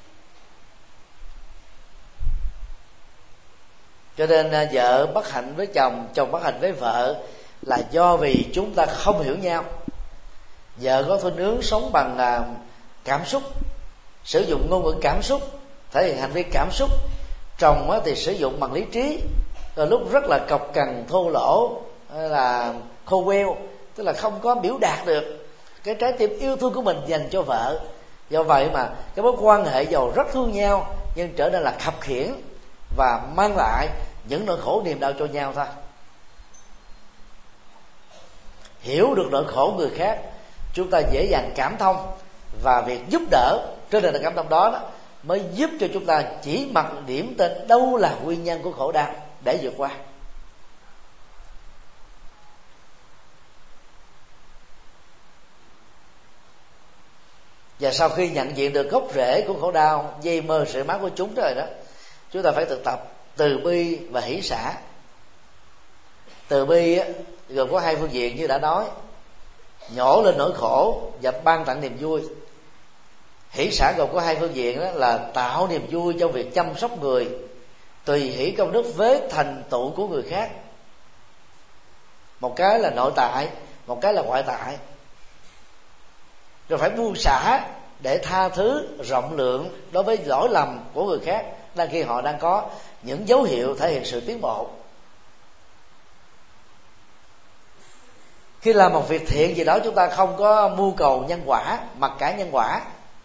Speaker 1: Cho nên vợ bất hạnh với chồng, chồng bất hạnh với vợ là do vì chúng ta không hiểu nhau. Vợ có khuynh hướng sống bằng cảm xúc, sử dụng ngôn ngữ cảm xúc, thể hiện hành vi cảm xúc. Chồng thì sử dụng bằng lý trí, rồi lúc rất là cộc cằn, thô lỗ, hay là khô queo, tức là không có biểu đạt được cái trái tim yêu thương của mình dành cho vợ. Do vậy mà cái mối quan hệ giàu rất thương nhau nhưng trở nên là khập khiễng và mang lại những nỗi khổ niềm đau cho nhau thôi. Hiểu được nỗi khổ người khác, chúng ta dễ dàng cảm thông, và việc giúp đỡ trên nền cảm thông đó, mới giúp cho chúng ta chỉ mặc điểm tên đâu là nguyên nhân của khổ đau để vượt qua. Và sau khi nhận diện được gốc rễ của khổ đau, dây mơ sợi máu của chúng rồi đó, chúng ta phải thực tập từ bi và hỷ xả. Từ bi gồm có hai phương diện như đã nói: nhổ lên nỗi khổ và ban tặng niềm vui. Hỷ xả gồm có hai phương diện, đó là tạo niềm vui trong việc chăm sóc người, tùy hỷ công đức với thành tựu của người khác. Một cái là nội tại, một cái là ngoại tại. Rồi phải buông xả để tha thứ rộng lượng đối với lỗi lầm của người khác, đang khi họ đang có những dấu hiệu thể hiện sự tiến bộ. Khi làm một việc thiện gì đó, chúng ta không có mưu cầu nhân quả, mặc cả nhân quả,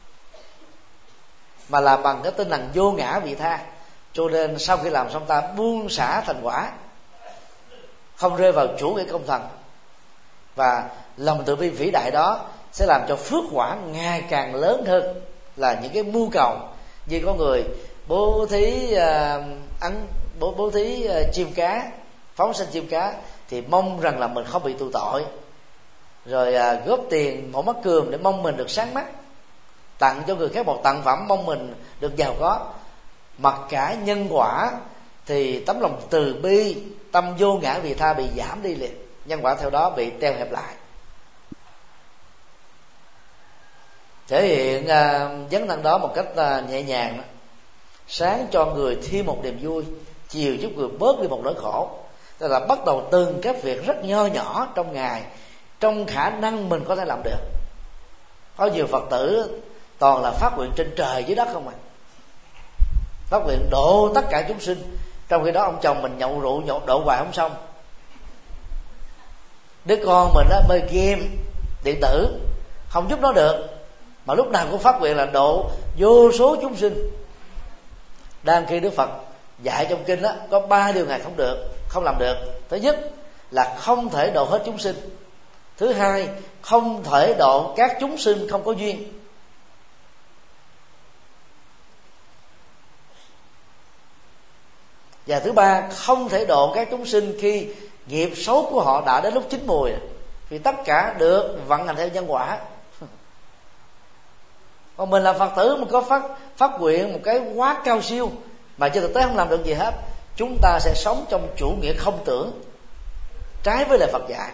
Speaker 1: mà là bằng cái tinh thần vô ngã vị tha. Cho nên sau khi làm xong, ta buông xả thành quả, không rơi vào chủ nghĩa công thần. Và lòng từ bi vĩ đại đó sẽ làm cho phước quả ngày càng lớn hơn là những cái mưu cầu. Như có người bố thí bố thí chim cá, phóng sanh chim cá, thì mong rằng là mình không bị tù tội, rồi góp tiền mổ mắt cườm để mong mình được sáng mắt, tặng cho người khác một tặng phẩm mong mình được giàu có. Mặc cả nhân quả thì tấm lòng từ bi, tâm vô ngã vị tha bị giảm đi liền, nhân quả theo đó bị teo hẹp lại. Thể hiện vấn năng đó một cách nhẹ nhàng đó. Sáng cho người thêm một niềm vui, chiều giúp người bớt đi một nỗi khổ. Tức là bắt đầu từng các việc rất nho nhỏ trong ngày, trong khả năng mình có thể làm được. Có nhiều Phật tử toàn là phát nguyện trên trời dưới đất không à, phát nguyện độ tất cả chúng sinh, trong khi đó ông chồng mình nhậu rượu nhậu độ hoài không xong, đứa con mình đó mê game điện tử không giúp nó được, mà lúc nào cũng phát nguyện là độ vô số chúng sinh. Đang khi Đức Phật dạy trong kinh đó có 3 điều Ngài không làm được. Thứ nhất là không thể độ hết chúng sinh. Thứ hai, không thể độ các chúng sinh không có duyên. Và thứ ba, không thể độ các chúng sinh khi nghiệp xấu của họ đã đến lúc chín mùi, vì tất cả được vận hành theo nhân quả. Còn mình là Phật tử mà có phát nguyện một cái quá cao siêu mà trên thực tế không làm được gì hết, chúng ta sẽ sống trong chủ nghĩa không tưởng, trái với lời Phật dạy.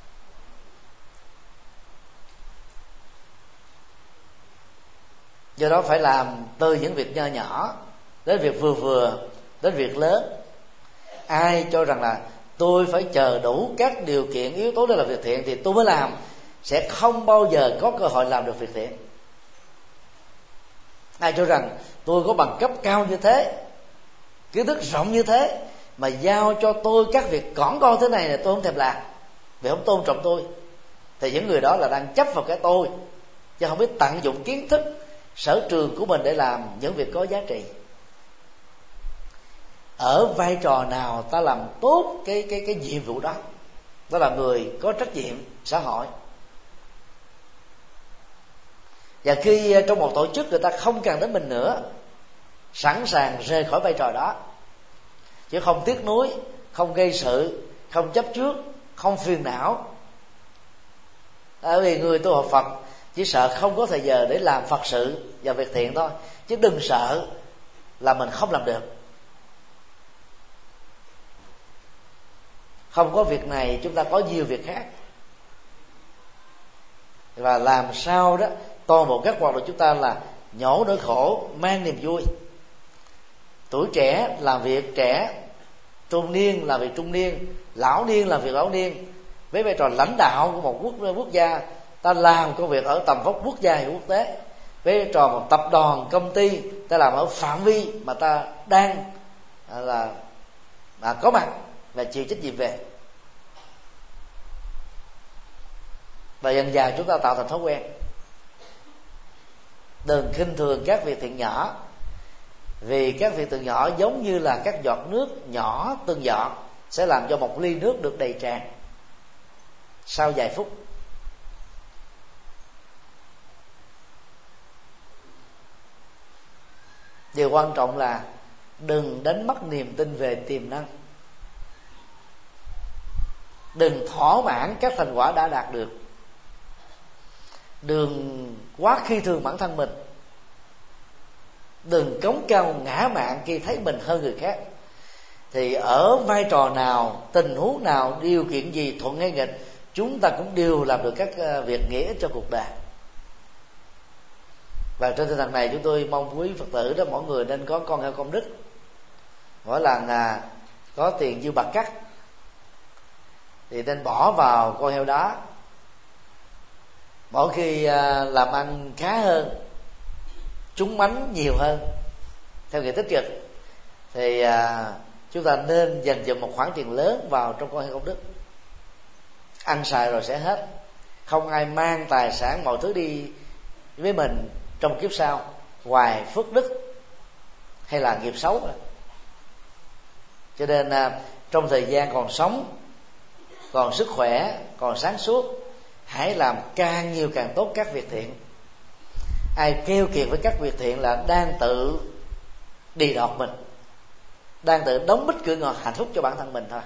Speaker 1: Do đó phải làm từ những việc nho nhỏ đến việc vừa vừa đến việc lớn. Ai cho rằng là tôi phải chờ đủ các điều kiện yếu tố để làm việc thiện thì tôi mới làm, sẽ không bao giờ có cơ hội làm được việc thiện. Ai cho rằng tôi có bằng cấp cao như thế, kiến thức rộng như thế, mà giao cho tôi các việc cỏn con thế này là tôi không thèm làm vì không tôn trọng tôi, thì những người đó là đang chấp vào cái tôi, chứ không biết tận dụng kiến thức sở trường của mình để làm những việc có giá trị. Ở vai trò nào ta làm tốt cái nhiệm vụ đó, đó là người có trách nhiệm xã hội. Và khi trong một tổ chức người ta không cần đến mình nữa, sẵn sàng rời khỏi vai trò đó, chứ không tiếc nuối, không gây sự, không chấp trước, không phiền não. Bởi vì người tu học Phật chỉ sợ không có thời giờ để làm Phật sự và việc thiện thôi, chứ đừng sợ là mình không làm được. Không có việc này chúng ta có nhiều việc khác, và làm sao đó toàn bộ các hoạt động chúng ta là nhổ nỗi khổ mang niềm vui. Tuổi trẻ làm việc trẻ, trung niên làm việc trung niên, lão niên làm việc lão niên. Với vai trò lãnh đạo của một quốc gia, ta làm công việc ở tầm vóc quốc gia và quốc tế. Với vai trò một tập đoàn công ty, ta làm ở phạm vi mà ta đang có mặt và chịu trách nhiệm về. Và dần dần chúng ta tạo thành thói quen. Đừng khinh thường các việc thiện nhỏ, vì các việc thiện nhỏ giống như là các giọt nước nhỏ từng giọt sẽ làm cho một ly nước được đầy tràn sau vài phút. Điều quan trọng là đừng đánh mất niềm tin về tiềm năng, đừng thỏa mãn các thành quả đã đạt được, đừng quá khi thường bản thân mình, đừng cống cao ngã mạn khi thấy mình hơn người khác. Thì ở vai trò nào, tình huống nào, điều kiện gì, thuận hay nghịch, chúng ta cũng đều làm được các việc nghĩa ích cho cuộc đời. Và trên tinh thần này chúng tôi mong quý Phật tử đó, mỗi người nên có con heo công đức. Mỗi lần có tiền dư bạc cắt thì nên bỏ vào con heo đó. Mỗi khi làm ăn khá hơn, trúng bánh nhiều hơn theo nghĩa tích cực, thì chúng ta nên dành dụm một khoản tiền lớn vào trong con heo công đức. Ăn xài rồi sẽ hết, không ai mang tài sản mọi thứ đi với mình trong kiếp sau ngoài phước đức hay là nghiệp xấu. Cho nên trong thời gian còn sống, còn sức khỏe, còn sáng suốt, hãy làm càng nhiều càng tốt các việc thiện. Ai keo kiệt với các việc thiện là đang tự đì đọt mình, đang tự đóng bít cửa ngọt hạnh phúc cho bản thân mình thôi.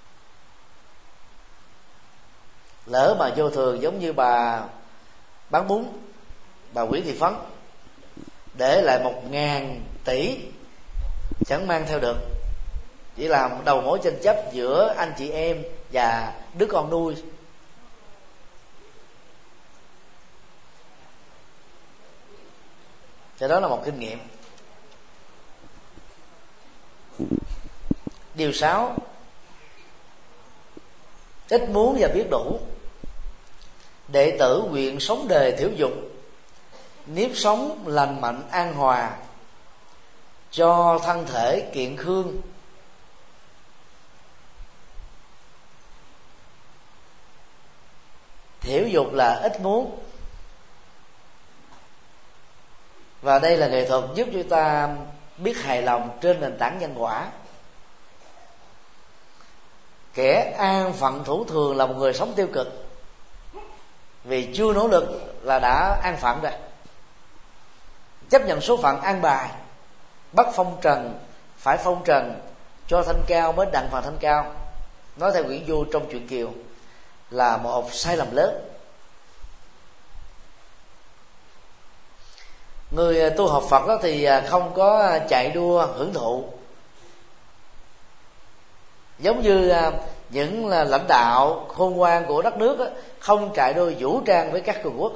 Speaker 1: Lỡ mà vô thường giống như bà bán bún, bà Nguyễn Thị Phấn, để lại 1.000 tỷ chẳng mang theo được, chỉ làm đầu mối tranh chấp giữa anh chị em và đứa con nuôi. Thì đó là một kinh nghiệm. Điều 6, ít muốn và biết đủ. Đệ tử nguyện sống đời thiểu dục, nếp sống lành mạnh an hòa, cho thân thể kiện khương, thiểu dục là ít muốn. Và đây là nghệ thuật giúp chúng ta biết hài lòng trên nền tảng nhân quả. Kẻ an phận thủ thường là một người sống tiêu cực, vì chưa nỗ lực là đã an phận rồi. Chấp nhận số phận an bài, bắt phong trần phải phong trần, cho thanh cao mới đặng phần thanh cao, nói theo Nguyễn Du trong truyện Kiều, là một sai lầm lớn. Người tu học Phật đó thì không có chạy đua hưởng thụ, giống như những lãnh đạo khôn ngoan của đất nước đó, không chạy đua vũ trang với các cường quốc.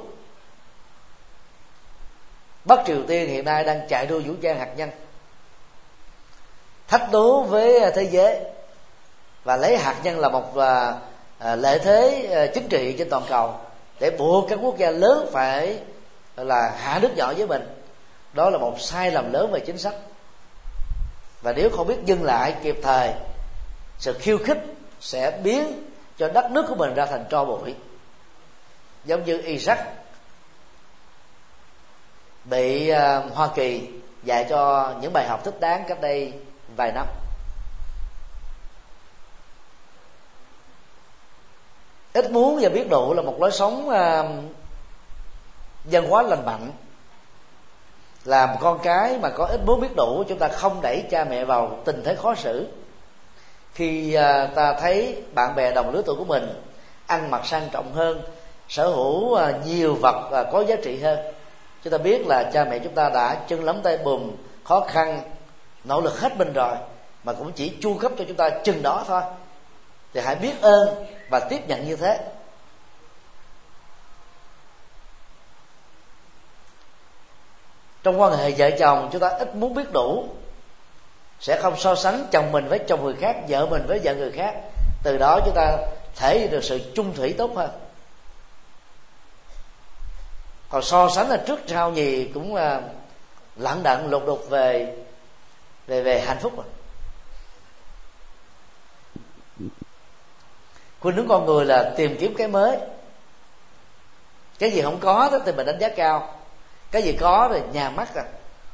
Speaker 1: Bắc Triều Tiên hiện nay đang chạy đua vũ trang hạt nhân, thách đố với thế giới, và lấy hạt nhân là một lợi thế chính trị trên toàn cầu, để buộc các quốc gia lớn phải là hạ nước nhỏ với mình. Đó là một sai lầm lớn về chính sách, và nếu không biết dừng lại kịp thời sự khiêu khích sẽ biến cho đất nước của mình ra thành tro bụi, giống như Iraq bị Hoa Kỳ dạy cho những bài học thích đáng cách đây vài năm. Ít muốn và biết đủ là một lối sống văn hóa lành mạnh. Làm con cái mà có ít muốn biết đủ, chúng ta không đẩy cha mẹ vào tình thế khó xử. Khi ta thấy bạn bè đồng lứa tuổi của mình ăn mặc sang trọng hơn, sở hữu nhiều vật có giá trị hơn, chúng ta biết là cha mẹ chúng ta đã chân lấm tay bùn, khó khăn, nỗ lực hết mình rồi, mà cũng chỉ chu cấp cho chúng ta chừng đó thôi. Thì hãy biết ơn và tiếp nhận như thế. Trong quan hệ vợ chồng, chúng ta ít muốn biết đủ, sẽ không so sánh chồng mình với chồng người khác, vợ mình với vợ người khác. Từ đó chúng ta thể hiện được sự chung thủy tốt hơn. Còn so sánh là trước sau gì cũng là lận đận lục đục về hạnh phúc. Khuynh hướng con người là tìm kiếm cái mới. Cái gì không có đó thì mình đánh giá cao, cái gì có thì nhà mắt rồi.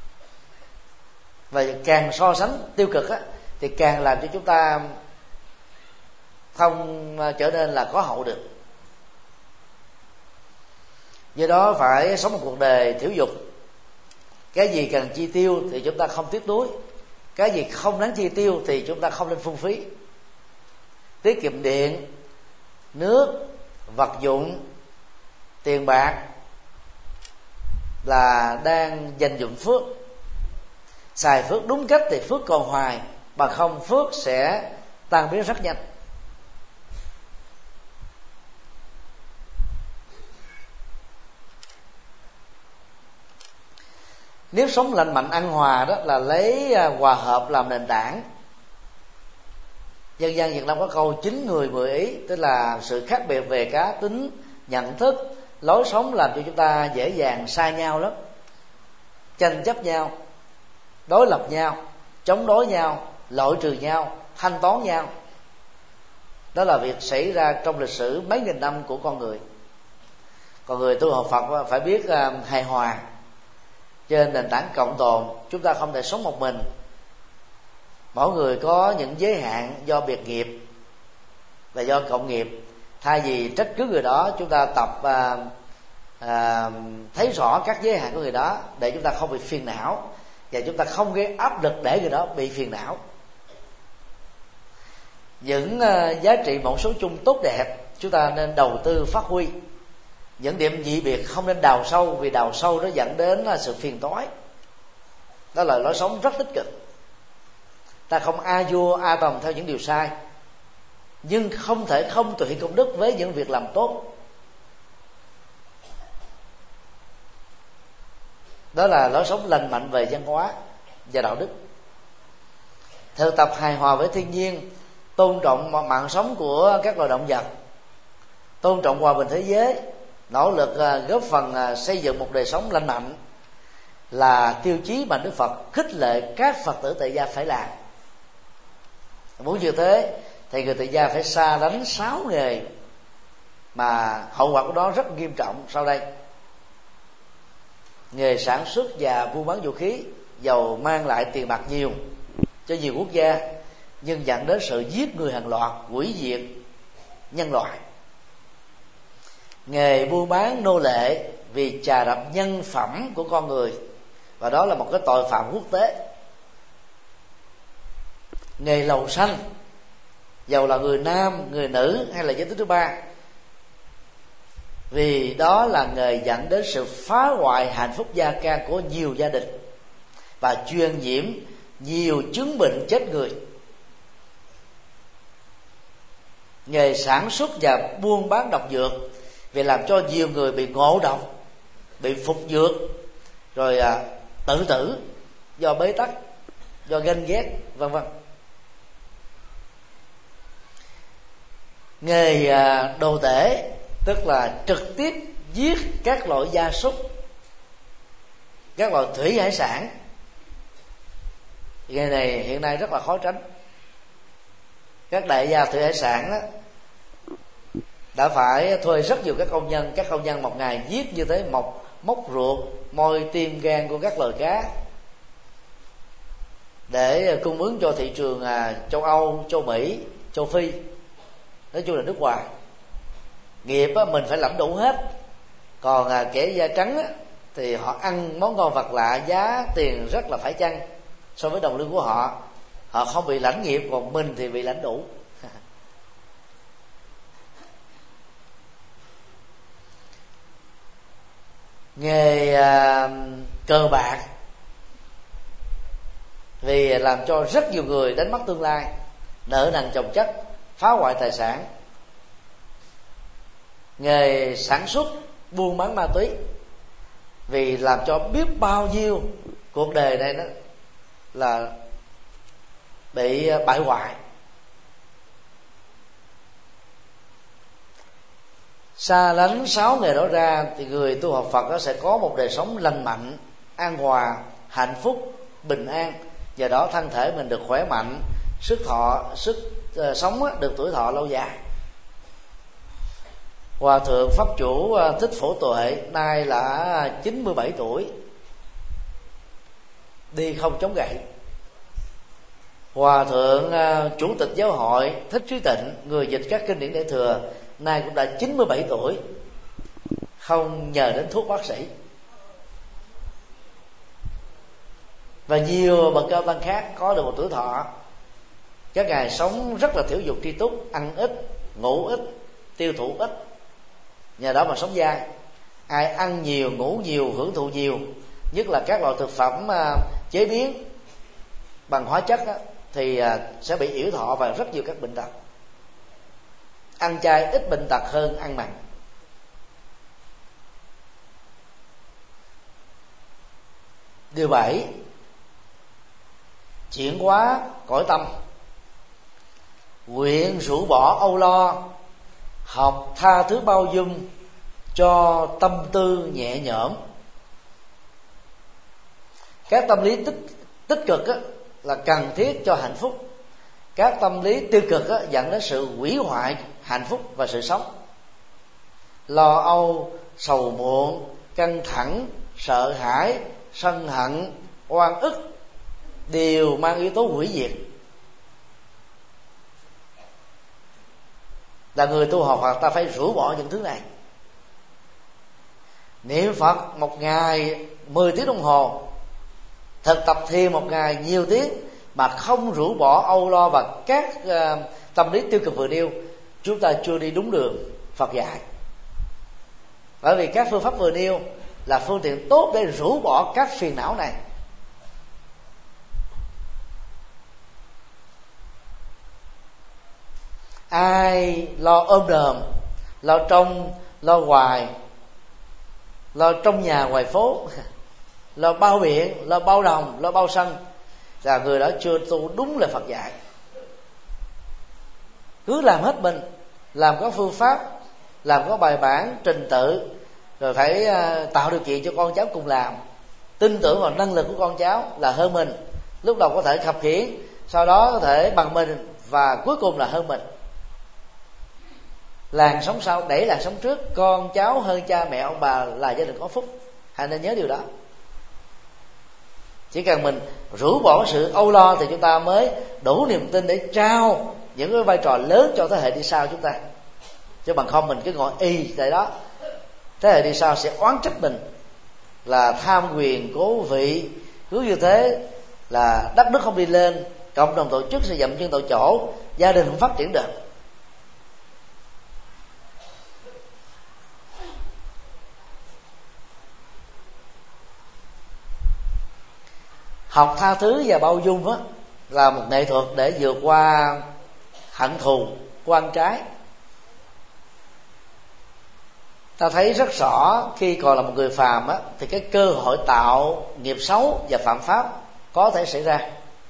Speaker 1: Và càng so sánh tiêu cực á, thì càng làm cho chúng ta không trở nên là có hậu được. Do đó phải sống một cuộc đời thiểu dục. Cái gì cần chi tiêu thì chúng ta không tiếc nuối, cái gì không đáng chi tiêu thì chúng ta không nên phung phí. Tiết kiệm điện, nước, vật dụng, tiền bạc là đang dành dụm phước. Xài phước đúng cách thì phước còn hoài, bằng không phước sẽ tan biến rất nhanh. Nếu sống lành mạnh an hòa đó là lấy hòa hợp làm nền tảng. Dân gian Việt Nam có câu 9 người 10 ý, tức là sự khác biệt về cá tính, nhận thức, lối sống làm cho chúng ta dễ dàng sai nhau lắm, tranh chấp nhau, đối lập nhau, chống đối nhau, loại trừ nhau, thanh toán nhau. Đó là việc xảy ra trong lịch sử mấy nghìn năm của con người. Còn người tu học Phật phải biết hài hòa. Trên nền tảng cộng tồn, chúng ta không thể sống một mình. Mỗi người có những giới hạn do biệt nghiệp và do cộng nghiệp. Thay vì trách cứ người đó, chúng ta tập thấy rõ các giới hạn của người đó để chúng ta không bị phiền não, và chúng ta không gây áp lực để người đó bị phiền não. Những giá trị mẫu số chung tốt đẹp chúng ta nên đầu tư phát huy. Những điểm dị biệt không nên đào sâu, vì đào sâu nó dẫn đến sự phiền toái. Đó là lối sống rất tích cực. Ta không a vua a tòng theo những điều sai, nhưng không thể không tùy công đức với những việc làm tốt. Đó là lối sống lành mạnh về văn hóa và đạo đức. Thực tập hài hòa với thiên nhiên, tôn trọng mạng sống của các loài động vật, tôn trọng hòa bình thế giới, nỗ lực góp phần xây dựng một đời sống lành mạnh là tiêu chí mà Đức Phật khích lệ các Phật tử tại gia phải làm. Muốn như thế thì người tại gia phải xa lánh 6 nghề mà hậu quả của nó rất nghiêm trọng sau đây. Nghề sản xuất và buôn bán vũ khí, dầu mang lại tiền bạc nhiều cho nhiều quốc gia, nhưng dẫn đến sự giết người hàng loạt, hủy diệt nhân loại. Nghề buôn bán nô lệ vì chà đạp nhân phẩm của con người, và đó là một cái tội phạm quốc tế. Nghề lầu xanh, dầu là người nam, người nữ hay là giới tính thứ ba, vì đó là nghề dẫn đến sự phá hoại hạnh phúc gia can của nhiều gia đình và truyền nhiễm nhiều chứng bệnh chết người. Nghề sản xuất và buôn bán độc dược vì làm cho nhiều người bị ngộ độc, bị phục dược, rồi tự tử do bế tắc, do ganh ghét, vân vân. Nghề đồ tể, tức là trực tiếp giết các loại gia súc, các loại thủy hải sản. Nghề này hiện nay rất là khó tránh. các đại gia thủy hải sản đó đã phải thuê rất nhiều các công nhân một ngày giết như thế, móc ruột, môi, tim, gan của các loài cá để cung ứng cho thị trường châu Âu, châu Mỹ, châu Phi, nói chung là nước ngoài. Nghiệp mình phải lãnh đủ hết, còn kẻ da trắng thì họ ăn món ngon vật lạ, giá tiền rất là phải chăng so với đồng lương của họ, họ không bị lãnh nghiệp, còn mình thì bị lãnh đủ. Nghề cờ bạc vì làm cho rất nhiều người đánh mất tương lai, nợ nần chồng chất, phá hoại tài sản. Nghề sản xuất buôn bán ma túy vì làm cho biết bao nhiêu cuộc đời này đó là bị bại hoại. Xa lánh 6 nghề đó ra thì người tu học Phật đó sẽ có một đời sống lành mạnh, an hòa, hạnh phúc, bình an. Nhờ đó thân thể mình được khỏe mạnh, sức sống được tuổi thọ lâu dài. Hòa thượng Pháp Chủ Thích Phổ Tuệ nay là 97 tuổi, đi không chống gậy. Hòa thượng Chủ tịch Giáo hội Thích Trí Tịnh, người dịch các kinh điển Đại Thừa, nay cũng đã 97 tuổi, không nhờ đến thuốc bác sĩ. Và nhiều bậc cao tăng khác có được một tuổi thọ, các ngài sống rất là thiểu dục tri túc, ăn ít, ngủ ít, tiêu thụ ít, nhờ đó mà sống dai. Ai ăn nhiều, ngủ nhiều, hưởng thụ nhiều, nhất là các loại thực phẩm chế biến bằng hóa chất đó, thì sẽ bị yểu thọ và rất nhiều các bệnh tật. Ăn chay ít bệnh tật hơn ăn mặn. Điều 7, chuyển hóa cõi tâm. Nguyện rũ bỏ âu lo, học tha thứ bao dung, cho tâm tư nhẹ nhõm. Các tâm lý tích cực là cần thiết cho hạnh phúc. Các tâm lý tiêu cực dẫn đến sự hủy hoại hạnh phúc và sự sống. Lo âu, sầu muộn, căng thẳng, sợ hãi, sân hận, oan ức đều mang yếu tố hủy diệt. Là người tu học Phật ta phải rũ bỏ những thứ này. Niệm Phật một ngày 10 tiếng đồng hồ, thực tập thiền một ngày nhiều tiếng mà không rũ bỏ âu lo và các tâm lý tiêu cực vừa nêu, chúng ta chưa đi đúng đường Phật dạy. Bởi vì các phương pháp vừa nêu là phương tiện tốt để rũ bỏ các phiền não này. Ai lo ôm đờm, lo trong, lo ngoài, lo trong nhà ngoài phố, lo bao biện, lo bao đồng, lo bao sân, là người đó chưa tu đúng lời Phật dạy. Cứ làm hết mình, làm có phương pháp, làm có bài bản, trình tự, rồi phải tạo điều kiện cho con cháu cùng làm, tin tưởng vào năng lực của con cháu là hơn mình, lúc đầu có thể khập khiễng, sau đó có thể bằng mình, và cuối cùng là hơn mình. Làng sống sau đẩy làng sống trước, con cháu hơn cha mẹ ông bà là gia đình có phúc. Hãy nên nhớ điều đó. Chỉ cần mình rũ bỏ sự âu lo thì chúng ta mới đủ niềm tin để trao những cái vai trò lớn cho thế hệ đi sau chúng ta. Chứ bằng không mình cứ ngồi y tại đó, thế hệ đi sau sẽ oán trách mình là tham quyền cố vị, cứ như thế là đất nước không đi lên, cộng đồng tổ chức sẽ dậm chân tại chỗ, gia đình không phát triển được. Học tha thứ và bao dung đó là một nghệ thuật để vượt qua hận thù, oan trái. Ta thấy rất rõ khi còn là một người phàm á, thì cái cơ hội tạo nghiệp xấu và phạm pháp có thể xảy ra.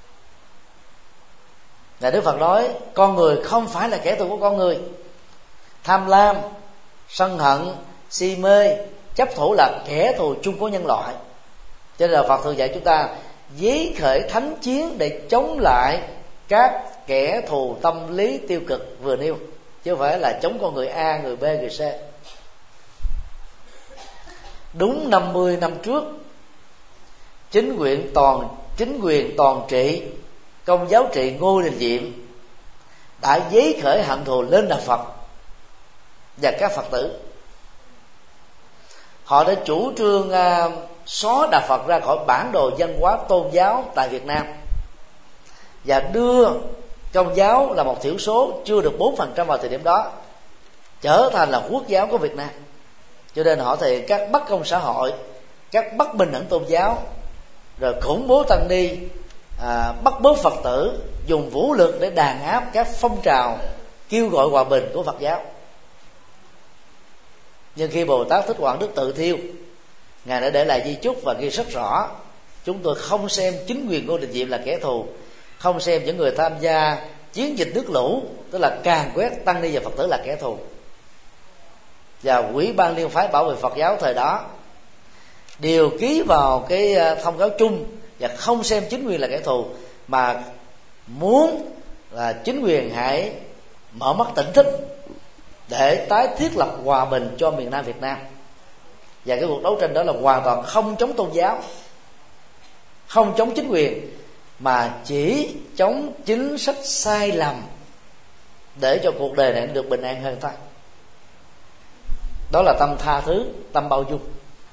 Speaker 1: Ngài Đức Phật nói con người không phải là kẻ thù của con người. Tham lam, sân hận, si mê, chấp thủ là kẻ thù chung của nhân loại. Cho nên là Phật thường dạy chúng ta giấy khởi thánh chiến để chống lại các kẻ thù tâm lý tiêu cực vừa nêu, chứ không phải là chống con người A, người B, người C. Đúng 50 năm trước, chính quyền toàn trị Công giáo trị Ngô Đình Diệm đã giấy khởi hận thù lên Đạo Phật và các Phật tử. Họ đã chủ trương xóa Đạo Phật ra khỏi bản đồ văn hóa tôn giáo tại Việt Nam và đưa Công giáo là một thiểu số chưa được 4% vào thời điểm đó trở thành là quốc giáo của Việt Nam. Cho nên họ thì các bất công xã hội, các bất bình đẳng tôn giáo, rồi khủng bố tăng ni, bắt bớ Phật tử, dùng vũ lực để đàn áp các phong trào kêu gọi hòa bình của Phật giáo. Nhưng khi Bồ Tát Thích Quảng Đức tự thiêu, Ngài đã để lại di chúc và ghi rất rõ: chúng tôi không xem chính quyền Ngô Đình Diệm là kẻ thù, không xem những người tham gia chiến dịch nước lũ, tức là càn quét tăng ni và Phật tử, là kẻ thù. Và Ủy ban Liên phái bảo vệ Phật giáo thời đó đều ký vào cái thông cáo chung và không xem chính quyền là kẻ thù, mà muốn là chính quyền hãy mở mắt tỉnh thức để tái thiết lập hòa bình cho miền Nam Việt Nam. Và cái cuộc đấu tranh đó là hoàn toàn không chống tôn giáo, không chống chính quyền, mà chỉ chống chính sách sai lầm để cho cuộc đời này được bình an hơn thôi. Đó là tâm tha thứ, tâm bao dung.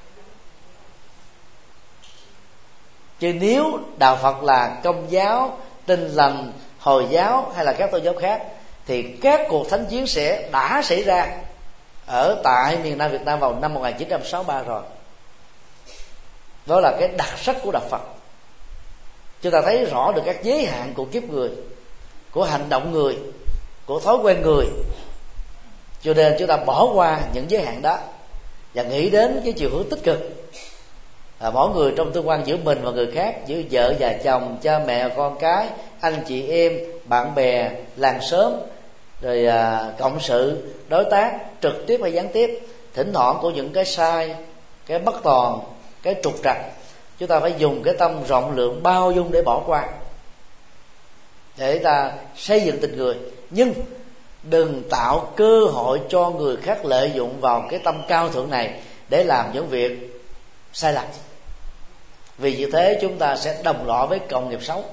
Speaker 1: Chứ nếu Đạo Phật là Công giáo, Tin lành, Hồi giáo hay là các tôn giáo khác, thì các cuộc thánh chiến đã xảy ra ở tại miền Nam Việt Nam vào năm 1963 rồi. Đó là cái đặc sắc của Đạo Phật. Chúng ta thấy rõ được các giới hạn của kiếp người, của hành động người, của thói quen người. Cho nên chúng ta bỏ qua những giới hạn đó và nghĩ đến cái chiều hướng tích cực. Mỗi người trong tương quan giữa mình và người khác, giữa vợ và chồng, cha mẹ, con cái, anh chị em, bạn bè, làng xóm, rồi cộng sự, đối tác, trực tiếp hay gián tiếp, thỉnh thoảng của những cái sai, cái bất toàn, cái trục trặc, chúng ta phải dùng cái tâm rộng lượng bao dung để bỏ qua, để ta xây dựng tình người. Nhưng đừng tạo cơ hội cho người khác lợi dụng vào cái tâm cao thượng này để làm những việc sai lầm, vì như thế chúng ta sẽ đồng lõa với cộng nghiệp xấu.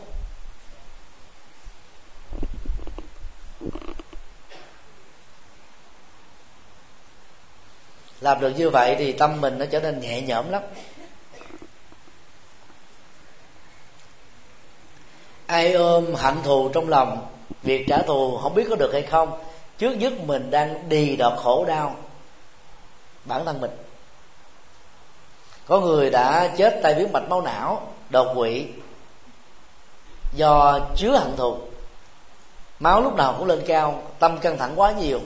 Speaker 1: Làm được như vậy thì tâm mình nó trở nên nhẹ nhõm lắm. Ai ôm hận thù trong lòng, việc trả thù không biết có được hay không, trước nhất mình đang đì đọt khổ đau bản thân mình. Có người đã chết tai biến mạch máu não, đột quỵ do chứa hận thù. Máu lúc nào cũng lên cao, tâm căng thẳng quá nhiều.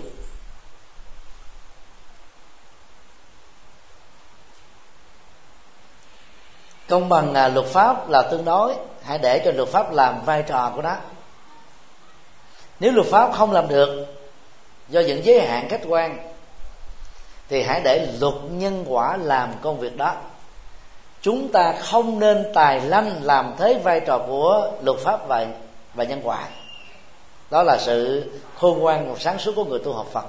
Speaker 1: Công bằng luật pháp là tương đối, hãy để cho luật pháp làm vai trò của nó. Nếu luật pháp không làm được do những giới hạn khách quan, thì hãy để luật nhân quả làm công việc đó. Chúng ta không nên tài lanh làm thế vai trò của luật pháp và nhân quả. Đó là sự khôn ngoan và sáng suốt của người tu học Phật.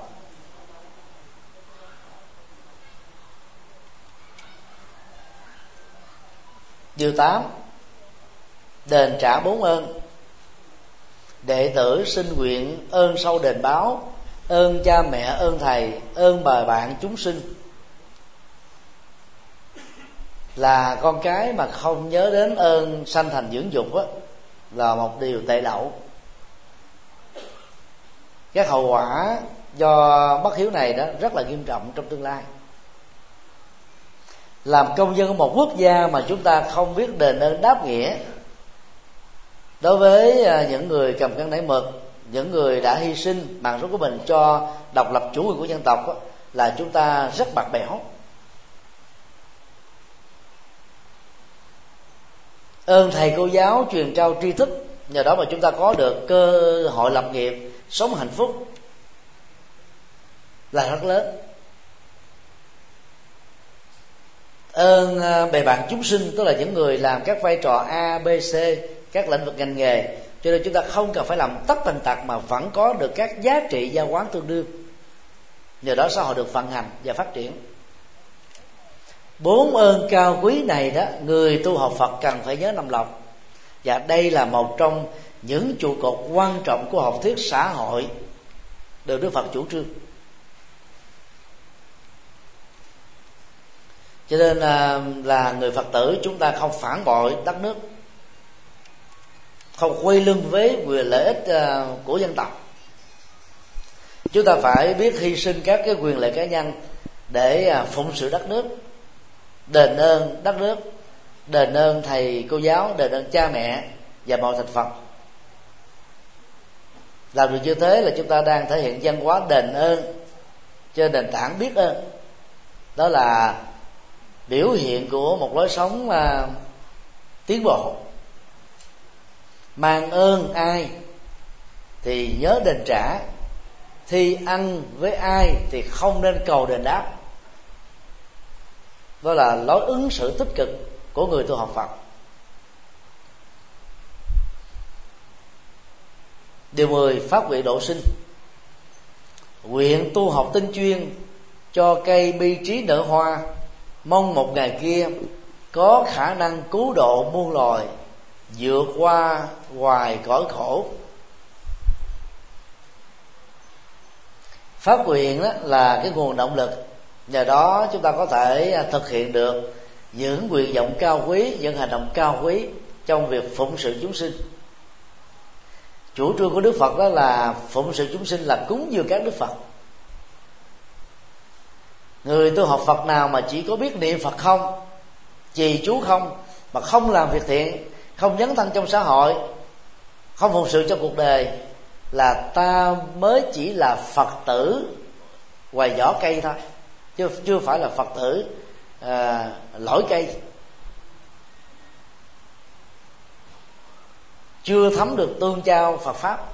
Speaker 1: Điều 8. Đền trả 4 ơn. Đệ tử xin nguyện ơn sâu đền báo, ơn cha mẹ, ơn thầy, ơn bè bạn chúng sinh. Là con cái mà không nhớ đến ơn sanh thành dưỡng dục á, là một điều tệ lậu. Các hậu quả do bất hiếu này đó rất là nghiêm trọng trong tương lai. Làm công dân của một quốc gia mà chúng ta không biết đền ơn đáp nghĩa đối với những người cầm cân nảy mực, những người đã hy sinh mạng sống của mình cho độc lập chủ quyền của dân tộc đó, là chúng ta rất bạc bẽo. Ơn thầy cô giáo truyền trao tri thức, nhờ đó mà chúng ta có được cơ hội lập nghiệp, sống hạnh phúc, là rất lớn. Ơn bè bạn chúng sinh, tức là những người làm các vai trò A, B, C, các lĩnh vực ngành nghề, cho nên chúng ta không cần phải làm tất tần tật mà vẫn có được các giá trị giao quán tương đương. Nhờ đó xã hội được vận hành và phát triển. 4 ơn cao quý này đó, người tu học Phật cần phải nhớ nằm lòng. Và đây là một trong những trụ cột quan trọng của học thuyết xã hội được Đức Phật chủ trương. Cho nên là người Phật tử, chúng ta không phản bội đất nước, không quay lưng với quyền lợi ích của dân tộc. Chúng ta phải biết hy sinh các cái quyền lợi cá nhân để phụng sự đất nước, đền ơn đất nước, đền ơn thầy cô giáo, đền ơn cha mẹ và mọi thành phần. Làm được như thế là chúng ta đang thể hiện văn hóa đền ơn trên nền tảng biết ơn. Đó là biểu hiện của một lối sống tiến bộ. Mang ơn ai thì nhớ đền trả, thi ăn với ai thì không nên cầu đền đáp. Đó là lối ứng xử tích cực của người tu học Phật. Điều 10, phát nguyện độ sinh. Nguyện tu học tinh chuyên cho cây bi trí nở hoa, mong một ngày kia có khả năng cứu độ muôn loài, vượt qua hoài cõi khổ. Phát nguyện đó là cái nguồn động lực, nhờ đó chúng ta có thể thực hiện được những nguyện vọng cao quý, những hành động cao quý trong việc phụng sự chúng sinh. Chủ trương của Đức Phật đó là phụng sự chúng sinh là cúng dường các Đức Phật. Người tu học Phật nào mà chỉ có biết niệm Phật không, trì chú không, mà không làm việc thiện, không dấn thân trong xã hội, không phụng sự cho cuộc đời, là ta mới chỉ là Phật tử ngoài vỏ cây thôi, chưa phải là Phật tử lõi cây, chưa thấm được tương trao Phật pháp.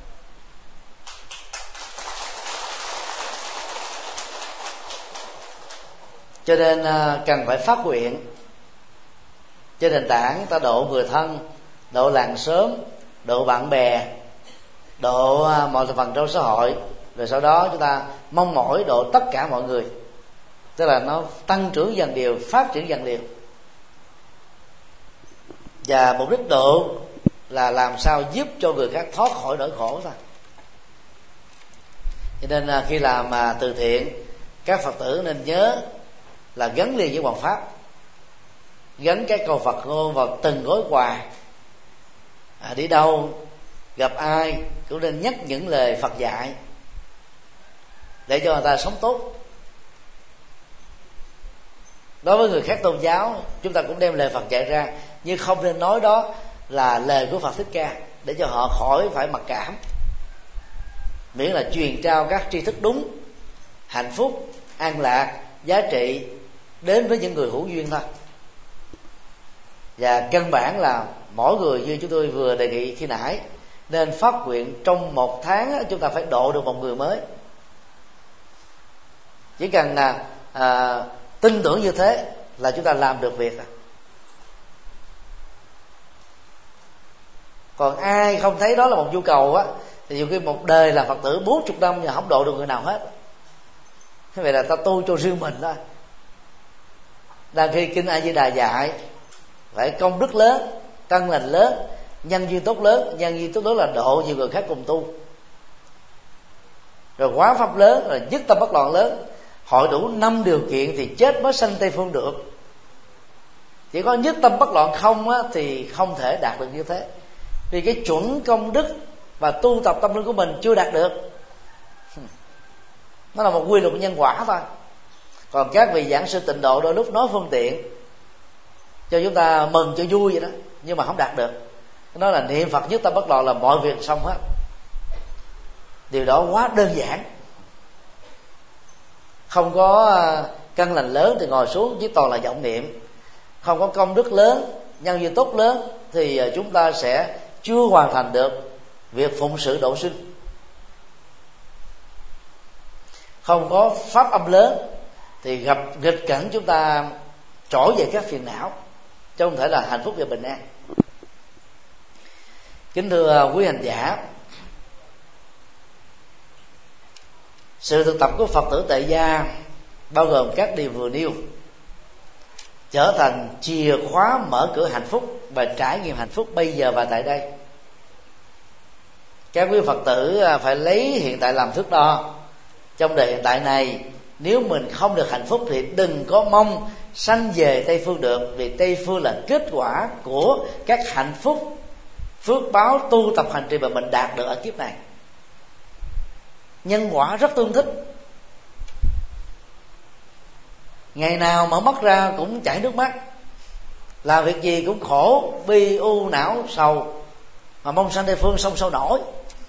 Speaker 1: Cho nên cần phải phát nguyện trên nền tảng ta độ người thân, độ làng xóm, độ bạn bè, độ mọi thành phần trong xã hội, rồi sau đó chúng ta mong mỏi độ tất cả mọi người. Tức là nó tăng trưởng dần đều, phát triển dần đều. Và mục đích độ là làm sao giúp cho người khác thoát khỏi nỗi khổ thôi. Cho nên khi làm từ thiện, các Phật tử nên nhớ là gắn liền với hoàng pháp, gắn các câu Phật ngôn vào từng gói quà. Đi đâu gặp ai cũng nên nhắc những lời Phật dạy để cho người ta sống tốt. Đối với người khác tôn giáo, chúng ta cũng đem lời Phật dạy ra, nhưng không nên nói đó là lời của Phật Thích Ca, để cho họ khỏi phải mặc cảm. Miễn là truyền trao các tri thức đúng, hạnh phúc, an lạc, giá trị đến với những người hữu duyên thôi. Và căn bản là mỗi người như chúng tôi vừa đề nghị khi nãy, nên phát nguyện trong 1 tháng chúng ta phải độ được một người mới. Chỉ cần tin tưởng như thế là chúng ta làm được việc. Còn ai không thấy đó là một nhu cầu á, thì nhiều khi một đời là Phật tử 40 năm mà không độ được người nào hết. Thế vậy là ta tu cho riêng mình thôi. Đang khi Kinh A Di Đà dạy phải công đức lớn, căn lành lớn, nhân duyên tốt lớn. Nhân duyên tốt lớn là độ nhiều người khác cùng tu. Rồi quá pháp lớn, rồi nhất tâm bất loạn lớn. Hội đủ 5 điều kiện thì chết mới sanh Tây Phương được. Chỉ có nhất tâm bất loạn không á, thì không thể đạt được như thế. Vì cái chuẩn công đức và tu tập tâm linh của mình chưa đạt được. Nó là một quy luật nhân quả thôi. Còn các vị giảng sư tịnh độ đôi lúc nói phương tiện cho chúng ta mừng cho vui vậy đó, nhưng mà không đạt được. Nó là niệm Phật nhất tâm bất loạn là mọi việc xong hết. Điều đó quá đơn giản. Không có căn lành lớn thì ngồi xuống chỉ toàn là vọng niệm. Không có công đức lớn, nhân duyên tốt lớn thì chúng ta sẽ chưa hoàn thành được việc phụng sự độ sinh. Không có pháp âm lớn thì gặp nghịch cảnh chúng ta trỗi về các phiền não, chứ không thể là hạnh phúc và bình an. Kính thưa quý hành giả, sự thực tập của Phật tử tại gia bao gồm các điều vừa nêu trở thành chìa khóa mở cửa hạnh phúc và trải nghiệm hạnh phúc bây giờ và tại đây. Các quý Phật tử phải lấy hiện tại làm thước đo. Trong đời hiện tại này, nếu mình không được hạnh phúc thì đừng có mong sanh về Tây Phương được, vì Tây Phương là kết quả của các hạnh phúc, phước báo tu tập hành trì mà mình đạt được ở kiếp này. Nhân quả rất tương thích, ngày nào mở mắt ra cũng chảy nước mắt, làm việc gì cũng khổ, bi u não sầu, mà mong sanh Tây Phương sông sâu nổi.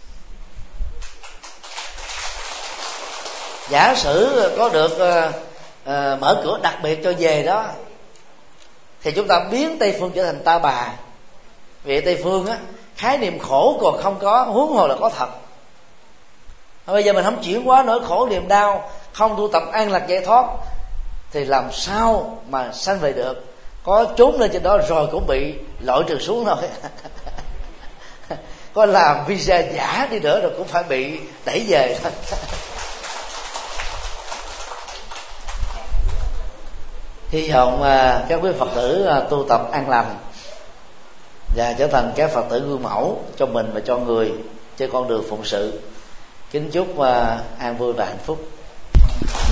Speaker 1: Giả sử có được mở cửa đặc biệt cho về đó, thì chúng ta biến Tây Phương trở thành ta bà. Vì Tây Phương á, khái niệm khổ còn không có, huống hồ là có thật. Bây giờ mình không chuyển hóa nỗi khổ niềm đau, không tu tập an lạc giải thoát, thì làm sao mà sanh về được? Có trốn lên trên đó rồi cũng bị lội trượt xuống thôi. Có làm visa giả đi nữa rồi cũng phải bị đẩy về thôi. Hy vọng các quý Phật tử tu tập an lành và trở thành các Phật tử gương mẫu cho mình và cho người trên con đường phụng sự. Kính chúc an vui và hạnh phúc.